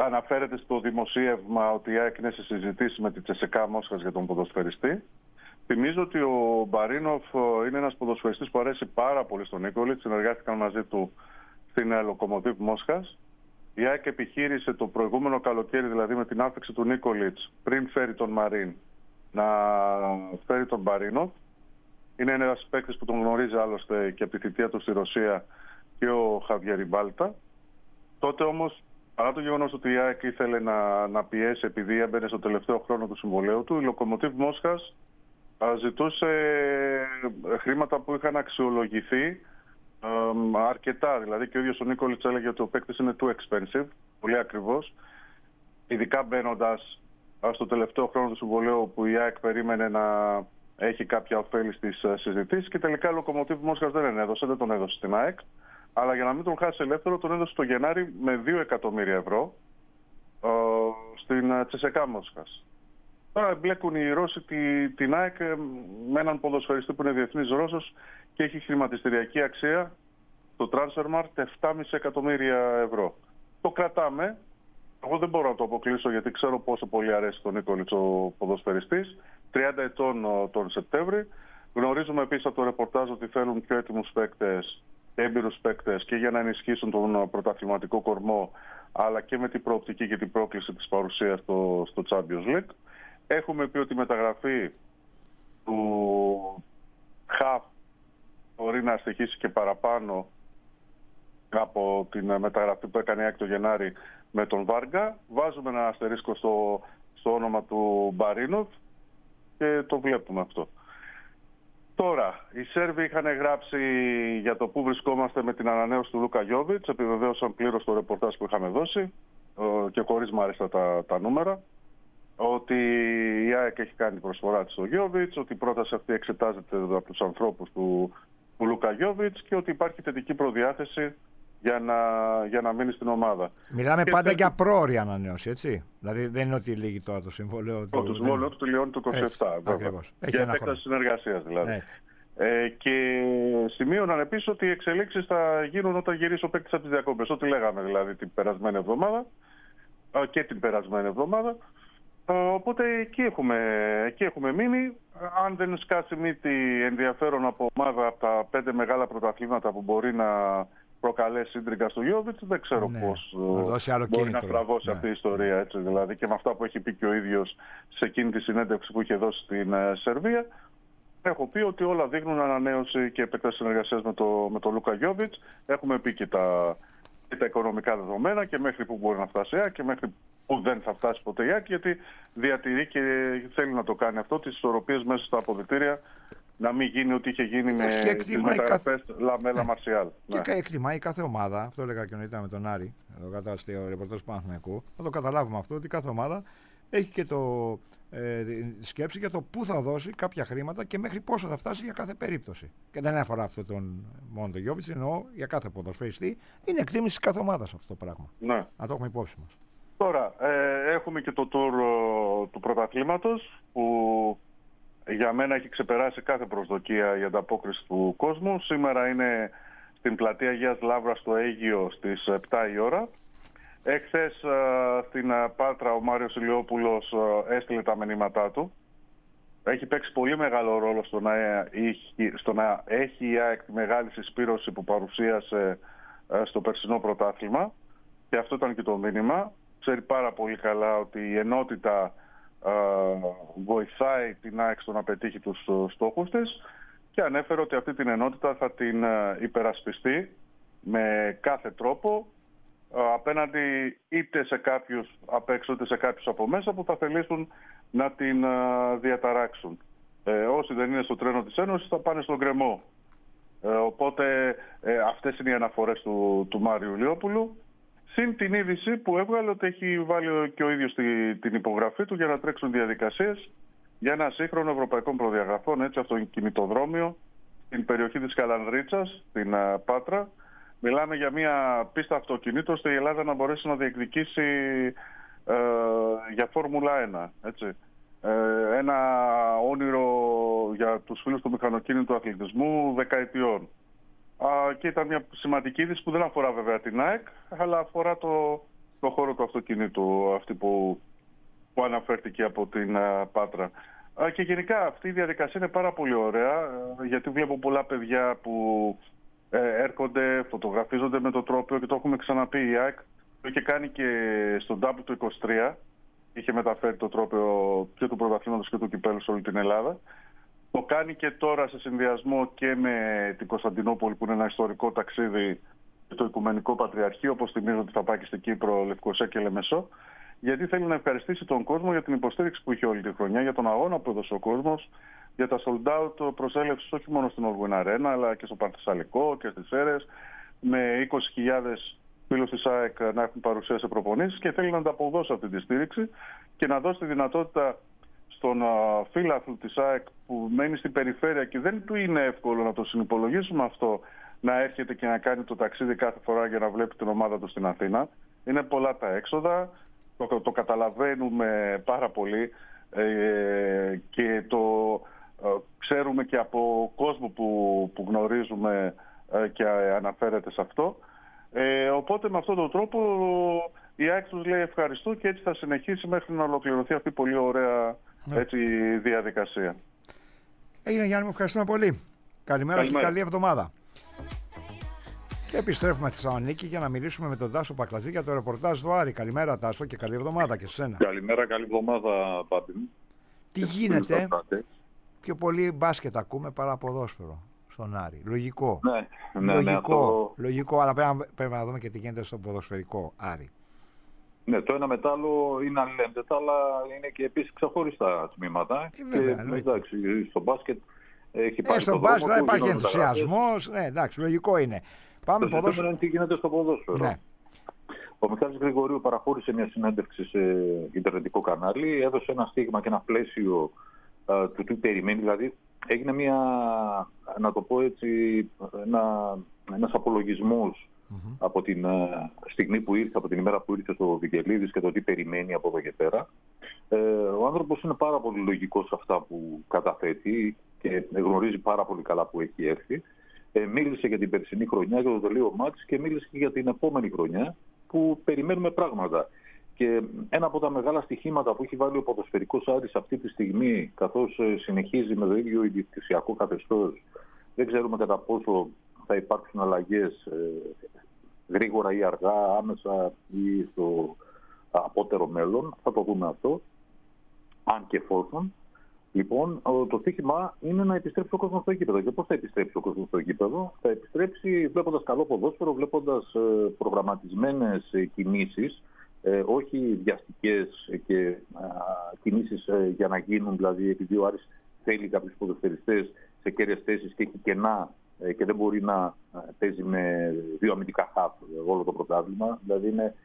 αναφέρεται στο δημοσίευμα ότι η ΑΕΚ είναι σε συζητήσεις με τη Τσεσεκά Μόσχας για τον ποδοσφαιριστή. Θυμίζω ότι ο Μπαρίνοφ είναι ένας ποδοσφαιριστής που αρέσει πάρα πολύ στον Νίκολιτς. Συνεργάστηκαν μαζί του στην Λοκομοτίβ Μόσχας. Η ΑΕΚ επιχείρησε το προηγούμενο καλοκαίρι, δηλαδή με την άφηξη του Νίκολιτς, πριν φέρει τον Μαρίν, να φέρει τον Μπαρίνοφ. Είναι ένας παίκτης που τον γνωρίζει άλλωστε και από τη θητεία του στη Ρωσία και ο Χαβιέρι Μπάλτα. Τότε όμως, παρά το γεγονός ότι η ΑΕΚ ήθελε να, να πιέσει επειδή έμπαινε στο τελευταίο χρόνο του συμβολαίου του, η Λοκομοτίβ Μόσχας ζητούσε χρήματα που είχαν αξιολογηθεί ε, αρκετά. Δηλαδή και ο ίδιος ο Νίκολιτς έλεγε ότι ο παίκτης είναι too expensive, πολύ ακριβώς. Ειδικά μπαίνοντας στο τελευταίο χρόνο του συμβολαίου που η ΑΕΚ περίμενε να έχει κάποια ωφέλη στις συζητήσεις, και τελικά η Λοκομοτίβ Μόσχας δεν ενέδωσε, δεν τον έδωσε στην ΑΕΚ. Αλλά για να μην τον χάσει ελεύθερο, τον έδωσε το Γενάρη με δύο εκατομμύρια ευρώ ε, στην Τσεσεκά Μόσχας. Τώρα εμπλέκουν οι Ρώσοι τη, την ΑΕΚ με έναν ποδοσφαιριστή που είναι διεθνής Ρώσος και έχει χρηματιστηριακή αξία το Transfermarkt επτά κόμμα πέντε εκατομμύρια ευρώ. Το κρατάμε. Εγώ δεν μπορώ να το αποκλείσω γιατί ξέρω πόσο πολύ αρέσει τον Νίκολιτς ο ποδοσφαιριστής. τριάντα ετών τον Σεπτέμβρη. Γνωρίζουμε επίσης από το ρεπορτάζ ότι θέλουν πιο έτοιμους παίκτες, έμπειρους παίκτες και για να ενισχύσουν τον πρωταθληματικό κορμό, αλλά και με την προοπτική και την πρόκληση της παρουσίας στο, στο Champions League. Έχουμε πει ότι η μεταγραφή του Χαφ μπορεί να στοιχήσει και παραπάνω από την μεταγραφή που έκανε η ΑΕΚ το Γενάρη με τον Βάργα. Βάζουμε ένα αστερίσκο στο, στο όνομα του Μπαρίνοφ και το βλέπουμε αυτό. Τώρα, οι Σέρβοι είχαν γράψει για το πού βρισκόμαστε με την ανανέωση του Λούκα Γιόβιτς. Επιβεβαίωσαν πλήρως το ρεπορτάζ που είχαμε δώσει και χωρίς μάλιστα τα, τα νούμερα. Ότι η ΑΕΚ έχει κάνει προσφορά της στο Γιόβιτς, ότι η πρόταση αυτή εξετάζεται από τους ανθρώπους του, του Λούκα Γιόβιτς και ότι υπάρχει θετική προδιάθεση για να, για να μείνει στην ομάδα. Μιλάμε και πάντα θε... για πρόωρη ανανέωση, έτσι. Δηλαδή δεν είναι ότι λύγει τώρα το συμβόλαιο του. Το συμβόλαιο του τελειώνει το είκοσι επτά. Για επέκταση συνεργασίας δηλαδή. Ε, και σημείωναν επίσης ότι οι εξελίξεις θα γίνουν όταν γυρίσει ο παίκτης από τις διακοπές. Ό,τι λέγαμε δηλαδή την περασμένη εβδομάδα και την περασμένη εβδομάδα. Οπότε εκεί έχουμε, εκεί έχουμε μείνει. Αν δεν σκάσει μύτη ενδιαφέρον από ομάδα από τα πέντε μεγάλα πρωταθλήματα που μπορεί να προκαλέσει σύντριγκα στο Γιόβιτς, δεν ξέρω ναι, πώς μπορεί κίνητρο. να στραβώσει ναι. αυτή η ιστορία. Έτσι, δηλαδή, και με αυτά που έχει πει και ο ίδιος σε εκείνη τη συνέντευξη που είχε δώσει στην uh, Σερβία, έχω πει ότι όλα δείχνουν ανανέωση και επέκταση συνεργασίας με το, με το Λούκα Γιόβιτς. Έχουμε πει και τα, και τα οικονομικά δεδομένα και μέχρι που μπορεί να φτάσει και μέχρι που δεν θα φτάσει ποτέ η ΑΕΚ, γιατί διατηρεί και θέλει να το κάνει αυτό, τις ισορροπίες μέσα στα αποδυτήρια, να μην γίνει ό,τι είχε γίνει με τις μεταγραφές Λαμέλα Μαρσιάλ. Και ναι. εκτιμάει κάθε ομάδα, αυτό έλεγα και νωρίτερα με τον Άρη, εδώ κάτω στο ρεπορτάζ του Παναθηναϊκού, θα το καταλάβουμε αυτό, ότι κάθε ομάδα έχει και το ε, σκέψη για το πού θα δώσει κάποια χρήματα και μέχρι πόσο θα φτάσει για κάθε περίπτωση. Και δεν αφορά αυτό τον μόνο τον Γιόβιτς, εννοώ για κάθε ποδοσφαιριστή. Είναι εκτίμηση κάθε ομάδα αυτό το πράγμα. Ναι. Να το έχουμε υπόψη μας. Τώρα, ε, έχουμε και το tour ε, του πρωταθλήματος που για μένα έχει ξεπεράσει κάθε προσδοκία για ανταπόκριση του κόσμου. Σήμερα είναι στην πλατεία Αγίας Λαύρας στο Αίγυο στις επτά η ώρα. Εχθές ε, στην Πάτρα ο Μάριος Ηλιόπουλος ε, έστειλε τα μηνύματά του. Έχει παίξει πολύ μεγάλο ρόλο στο να, έχει, στο να έχει η ΑΕΚ τη μεγάλη συσπήρωση που παρουσίασε ε, στο περσινό πρωτάθλημα. Και αυτό ήταν και το μήνυμα. Ξέρει πάρα πολύ καλά ότι η ενότητα ε, βοηθάει την ΑΕΚ στο να πετύχει τους στόχους της και ανέφερε ότι αυτή την ενότητα θα την ε, υπερασπιστεί με κάθε τρόπο ε, απέναντι είτε σε κάποιους απ' έξω είτε σε κάποιους από μέσα που θα θελήσουν να την ε, διαταράξουν. Ε, όσοι δεν είναι στο τρένο της Ένωσης θα πάνε στον γκρεμό. Ε, οπότε ε, αυτές είναι οι αναφορές του, του Μάριου Ηλιόπουλου. Συν την είδηση που έβγαλε ότι έχει βάλει και ο ίδιος την υπογραφή του για να τρέξουν διαδικασίες για ένα σύγχρονο ευρωπαϊκό προδιαγραφών, έτσι, αυτοκινητοδρόμιο στην περιοχή της Καλανδρίτσας, στην Πάτρα. Μιλάμε για μια πίστα αυτοκινήτων ώστε η Ελλάδα να μπορέσει να διεκδικήσει ε, για Φόρμουλα ένα. Έτσι. Ε, ένα όνειρο για τους φίλους του μηχανοκίνητου αθλητισμού δεκαετιών. Και ήταν μια σημαντική είδηση που δεν αφορά βέβαια την ΑΕΚ, αλλά αφορά το, στο χώρο του αυτοκινήτου, αυτή που, που αναφέρθηκε από την uh, Πάτρα. Uh, και γενικά αυτή η διαδικασία είναι πάρα πολύ ωραία, uh, γιατί βλέπω πολλά παιδιά που uh, έρχονται, φωτογραφίζονται με το τρόπαιο και το έχουμε ξαναπεί. Η ΑΕΚ το είχε κάνει και στον ντάμπλ του είκοσι τρία, είχε μεταφέρει το τρόπαιο και του πρωταθλήματος και του κυπέλλου σε όλη την Ελλάδα. Το κάνει και τώρα σε συνδυασμό και με την Κωνσταντινούπολη, που είναι ένα ιστορικό ταξίδι, και το Οικουμενικό Πατριαρχείο, όπως θυμίζω ότι θα πάει και στην Κύπρο, Λευκοσία και Λεμεσό, γιατί θέλει να ευχαριστήσει τον κόσμο για την υποστήριξη που είχε όλη τη χρονιά, για τον αγώνα που έδωσε ο κόσμος, για τα sold out προσέλευσης όχι μόνο στην Οργουίνα Αρένα, αλλά και στο Πανθεσσαλικό και στις Σέρρες, με είκοσι χιλιάδες φίλους της ΑΕΚ να έχουν παρουσία σε προπονήσεις, και θέλει να ανταποδώσει αυτή τη στήριξη και να δώσει τη δυνατότητα στον φίλαθλο της ΑΕΚ που μένει στην περιφέρεια και δεν του είναι εύκολο να το συνυπολογίσουμε αυτό, να έρχεται και να κάνει το ταξίδι κάθε φορά για να βλέπει την ομάδα του στην Αθήνα. Είναι πολλά τα έξοδα, το, το καταλαβαίνουμε πάρα πολύ ε, και το ε, ξέρουμε και από κόσμο που, που γνωρίζουμε ε, και αναφέρεται σε αυτό. Ε, οπότε με αυτόν τον τρόπο η ΑΕΚ τους λέει ευχαριστώ, και έτσι θα συνεχίσει μέχρι να ολοκληρωθεί αυτή η πολύ ωραία ναι. έτσι, διαδικασία. Έγινε, Γιάννη, μου ευχαριστούμε πολύ. Καλημέρα, Καλημέρα και καλή εβδομάδα. Και επιστρέφουμε στη Θεσσαλονίκη για να μιλήσουμε με τον Τάσο Πακλατζή για το ρεπορτάζ του Άρη. Καλημέρα, Τάσο, και καλή εβδομάδα και σε σένα. Καλημέρα, καλή εβδομάδα, Πάτη. Τι και γίνεται, πιο πολύ μπάσκετ ακούμε παρά ποδόσφαιρο στον Άρη. Λογικό. Ναι, ναι, λογικό, ναι, αυτό... λογικό, αλλά πρέπει, πρέπει να δούμε και τι γίνεται στο ποδοσφαιρικό Άρη. Ναι, το ένα μετά άλλο είναι αλληλένδετα, αλλά είναι και επίσης ξεχωριστά τμήματα. Και βέβαια, και, εντάξει, στο μπάσκετ έχει ε, στο μπάσκετ δεν υπάρχει ενθουσιασμός. Ναι, εντάξει, λογικό είναι. Πάμε το ποδόσφαιρο. Είναι τι γίνεται στο ποδόσφαιρο. Ναι. Ο Μιχάλης Γρηγορίου παραχώρησε μια συνέντευξη σε ιντερνετικό κανάλι, έδωσε ένα στίγμα και ένα πλαίσιο α, του τι περιμένει. Δηλαδή, έγινε μια, να το πω έτσι, ένα, ένας απολογισμός mm-hmm. από την uh, στιγμή που ήρθε, από την ημέρα που ήρθε στο Βικελίδης και το τι περιμένει από εδώ και πέρα. Ε, ο άνθρωπος είναι πάρα πολύ λογικός σε αυτά που καταθέτει και γνωρίζει πάρα πολύ καλά που έχει έρθει. Ε, μίλησε για την περσινή χρονιά, για το τελείο μάτς, και μίλησε και για την επόμενη χρονιά που περιμένουμε πράγματα. Και ένα από τα μεγάλα στοιχήματα που έχει βάλει ο ποδοσφαιρικός Άρης αυτή τη στιγμή, καθώς συνεχίζει με το ίδιο ιδιοκτησιακό καθεστώς, δεν ξέρουμε κατά πόσο θα υπάρξουν αλλαγές ε, γρήγορα ή αργά, άμεσα ή στο απότερο μέλλον. Θα το δούμε αυτό, αν και εφόσον. Λοιπόν, το στοίχημα είναι να επιστρέψει ο κόσμος στο γήπεδο. Και πώς θα επιστρέψει ο κόσμος στο γήπεδο? Θα επιστρέψει βλέποντας καλό ποδόσφαιρο, βλέποντας προγραμματισμένες κινήσεις, όχι βιαστικές και κινήσεις για να γίνουν, δηλαδή επειδή ο Άρης θέλει κάποιους ποδοσφαιριστές σε κέρδιες θέσεις και έχει κενά και δεν μπορεί να παίζει με δύο αμυντικά χαφ όλο το πρωτάθλημα. Δηλαδή είναι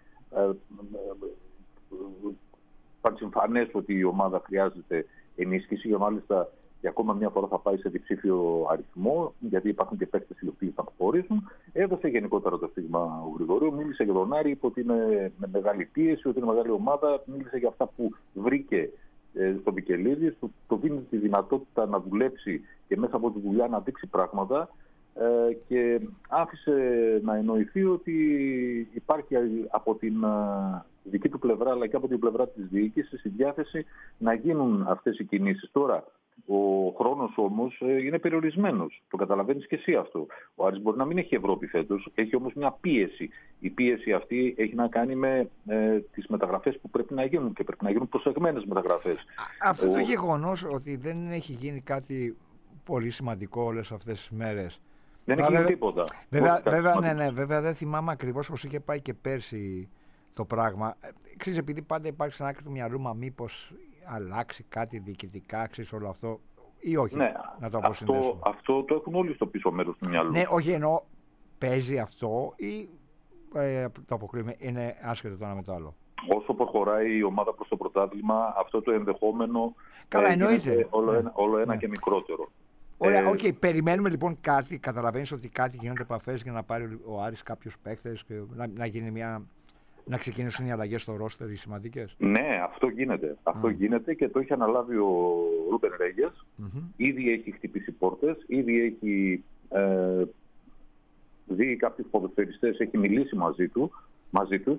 πανσυμφανές ότι η ομάδα χρειάζεται ενίσχυση, και μάλιστα για ακόμα μια φορά θα πάει σε διψήφιο αριθμό, γιατί υπάρχουν και παίκτες οι οποίοι θα αποχωρήσουν. Έδωσε γενικότερα το στίγμα ο Γρηγορίου, μίλησε για τον Άρη, είπε ότι είναι με μεγάλη πίεση, ότι είναι μεγάλη ομάδα, μίλησε για αυτά που βρήκε ε, στο Βικελίδης, του το δίνει τη δυνατότητα να δουλέψει και μέσα από τη δουλειά να δείξει πράγματα, ε, και άφησε να εννοηθεί ότι υπάρχει από την ε, δική του πλευρά αλλά και από την πλευρά της διοίκησης η διάθεση να γίνουν αυτές οι κινήσεις. Τώρα, ο χρόνος όμως είναι περιορισμένος. Το καταλαβαίνεις και εσύ αυτό. Ο Άρης μπορεί να μην έχει Ευρώπη φέτος, έχει όμως μια πίεση. Η πίεση αυτή έχει να κάνει με ε, τις μεταγραφές που πρέπει να γίνουν, και πρέπει να γίνουν προσεγμένες μεταγραφές. Αυτό ο... το γεγονός ότι δεν έχει γίνει κάτι πολύ σημαντικό όλες αυτές τις μέρες. Δεν έχει γίνει τίποτα. Βέβαια, βέβαια, ναι, ναι, βέβαια δεν θυμάμαι ακριβώς πώς είχε πάει και πέρσι το πράγμα. Ξέρεις, επειδή πάντα υπάρχει στην άκρη του μυαλού, μα μήπως αλλάξει κάτι διοικητικά, ξέρεις, όλο αυτό, ή όχι, ναι, να το αποσυνδέσουμε. Αυτό, αυτό το έχουν όλοι στο πίσω μέρος του μυαλού. Ναι, όχι, εννοώ, παίζει αυτό ή ε, το αποκλείουμε, είναι άσχετο το ένα με το άλλο? Όσο προχωράει η ομάδα προς το πρωτάθλημα, αυτό το ενδεχόμενο Καλά, εννοείται. Όλο, ναι. ένα, όλο ένα ναι. και μικρότερο. Ωραία, οκ, okay, περιμένουμε λοιπόν κάτι, καταλαβαίνεις ότι κάτι γίνονται επαφές για να πάρει ο Άρης κάποιους παίκτες και να, να γίνει μια... να ξεκινήσουν οι αλλαγές στο ρόστερ, οι σημαντικές. Ναι, αυτό γίνεται. Αυτό mm. γίνεται και το έχει αναλάβει ο Ρούμπεν Ρέγιας. Mm-hmm. Ήδη έχει χτυπήσει πόρτες, ήδη έχει ε, δει κάποιους ποδοσφαιριστές, έχει μιλήσει μαζί του, μαζί τους.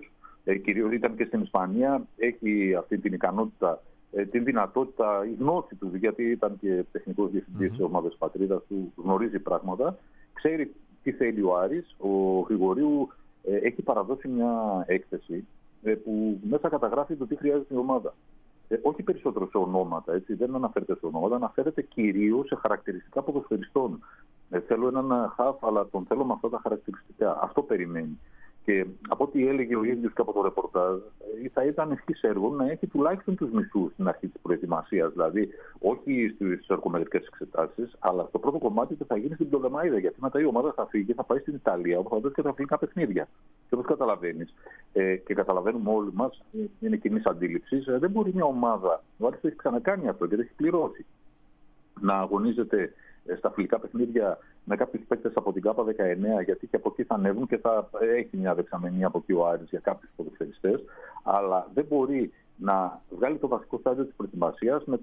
Ε, κυρίως ήταν και στην Ισπανία, έχει αυτή την ικανότητα, ε, την δυνατότητα, η γνώση του, γιατί ήταν και τεχνικός διευθυντής της ομάδας πατρίδας του, γνωρίζει πράγματα, ξέρει τι θέλει ο Άρης. Ο Γρηγορίου ε, έχει παραδώσει μια έκθεση ε, που μέσα καταγράφει το τι χρειάζεται η ομάδα. Ε, όχι περισσότερο σε ονόματα, έτσι, δεν αναφέρεται σε ονόματα, αναφέρεται κυρίως σε χαρακτηριστικά ποδοσφαιριστών. Ε, θέλω έναν χαφ, αλλά τον θέλω με αυτά τα χαρακτηριστικά. Αυτό περιμένει. Και από ό,τι έλεγε ο ίδιος και από το ρεπορτάζ, θα ήταν ευχής έργο να έχει τουλάχιστον τους μισούς στην αρχή της προετοιμασίας. Δηλαδή, όχι στις ορκομετρικές εξετάσεις, αλλά στο πρώτο κομμάτι που θα γίνει στην Πτολεμαΐδα. Γιατί μετά η ομάδα θα φύγει και θα πάει στην Ιταλία, όπου θα δώσει και τα φιλικά παιχνίδια. Και όπως καταλαβαίνεις, ε, και καταλαβαίνουμε όλοι μας, είναι κοινής αντίληψης, ε, δεν μπορεί μια ομάδα, ο Άρης το έχει ξανακάνει αυτό και το έχει πληρώσει, να αγωνίζεται στα φιλικά παιχνίδια με κάποιους παίκτες από την ΚΑΠΑ δεκαεννέα, γιατί και από εκεί θα ανέβουν και θα έχει μια δεξαμενή από εκεί ο Άρης για κάποιους ποδοσφαιριστές, αλλά δεν μπορεί να βγάλει το βασικό στάδιο της προετοιμασίας με,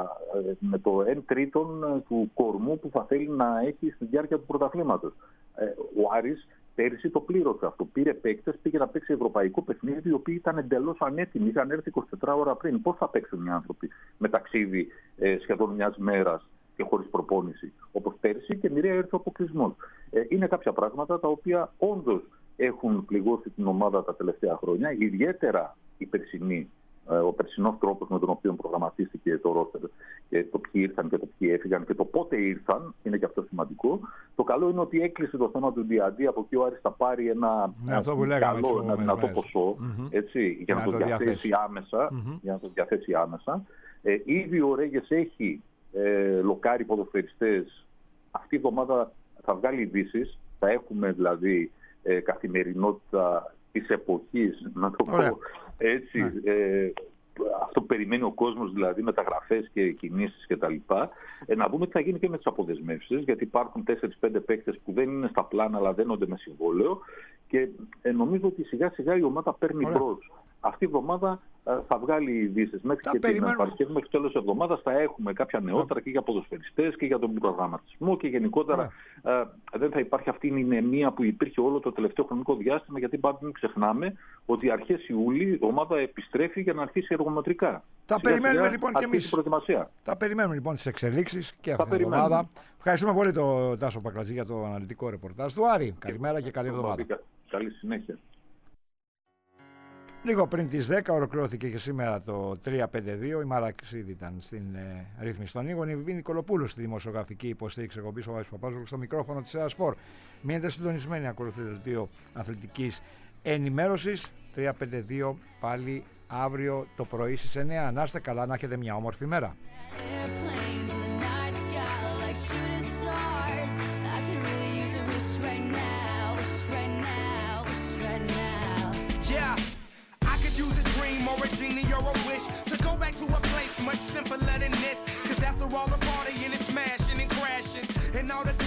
με το εν τρίτον του κορμού που θα θέλει να έχει στη διάρκεια του πρωταθλήματος. Ο Άρης πέρυσι το πλήρωσε αυτό. Πήρε παίκτες, πήγε να παίξει ευρωπαϊκό παιχνίδι, οι οποίοι ήταν εντελώς ανέτοιμοι, είχαν έρθει είκοσι τέσσερις ώρα πριν. Πώς θα παίξουν οι άνθρωποι με ταξίδι ε, σχεδόν μιας μέρας και χωρίς προπόνηση, όπως πέρσι, και μοιραία έρθει ο αποκλεισμός. Ε, είναι κάποια πράγματα τα οποία όντως έχουν πληγώσει την ομάδα τα τελευταία χρόνια, ιδιαίτερα η περσινή, ε, ο περσινός τρόπος με τον οποίο προγραμματίστηκε το ρόστερ, και το ποιοι ήρθαν και το ποιοι έφυγαν και το πότε ήρθαν, είναι και αυτό σημαντικό. Το καλό είναι ότι έκλεισε το θέμα του ντι αντί, από εκεί ο Άρης θα πάρει ένα, ναι, αυτό που ένα καλό, ένα δυνατό ποσό, mm-hmm. έτσι, για, να να το διαθέσει άμεσα, mm-hmm. για να το διαθέσει άμεσα. Ε, ήδη ο Ρέγες έχει Ε, λοκάρει ποδοσφαιριστές. Αυτή η εβδομάδα θα βγάλει ειδήσεις. Θα έχουμε δηλαδή ε, καθημερινότητα της εποχής, να το πω έτσι. Ναι. Ε, αυτό που περιμένει ο κόσμος, δηλαδή μεταγραφές και κινήσεις κτλ. Ε, να δούμε τι θα γίνει και με τις αποδεσμεύσεις, γιατί υπάρχουν τέσσερις πέντε παίκτες που δεν είναι στα πλάνα αλλά δένονται με συμβόλαιο, και ε, νομίζω ότι σιγά σιγά η ομάδα παίρνει μπρος. Αυτή η εβδομάδα ε, θα βγάλει ειδήσεις. Μέχρι τα και περιμένουμε. την Παρασκευή, μέχρι το τέλος της εβδομάδας θα έχουμε κάποια νεότερα και για ποδοσφαιριστές και για τον προγραμματισμό, και γενικότερα ε, δεν θα υπάρχει αυτή η νεμία που υπήρχε όλο το τελευταίο χρονικό διάστημα, γιατί πάντα μην ξεχνάμε ότι αρχές Ιούλη η ομάδα επιστρέφει για να αρχίσει εργομετρικά. Τα σιγά, περιμένουμε σιγά, λοιπόν και εμείς. Τα περιμένουμε λοιπόν τις εξελίξεις και αυτή την εβδομάδα. Ευχαριστούμε πολύ τον Τάσο Πακλατζή για το αναλυτικό ρεπορτάζ του Άρη. Καλημέρα και καλή εβδομάδα. Καλή συνέχεια. Λίγο πριν τις δέκα ολοκληρώθηκε και σήμερα το τρία πέντε δύο. Η Μαραξίδη ήταν στην ε, ρύθμιση των Νίγων. Η Βιβίνη Νικολοπούλου στη δημοσιογραφική υποστήριξη εκπομπής, ο Βάσης Παπάζογλου στο μικρόφωνο της Σέρα Σπορ. Μείνετε συντονισμένοι, ακολουθεί το δελτίο αθλητικής ενημέρωσης. τρία πέντε δύο πάλι αύριο το πρωί στις εννιά. Να είστε καλά, να έχετε μια όμορφη μέρα. Or a genie or a wish to go back to a place much simpler than this. Cause after all the partying and smashing and crashing and all the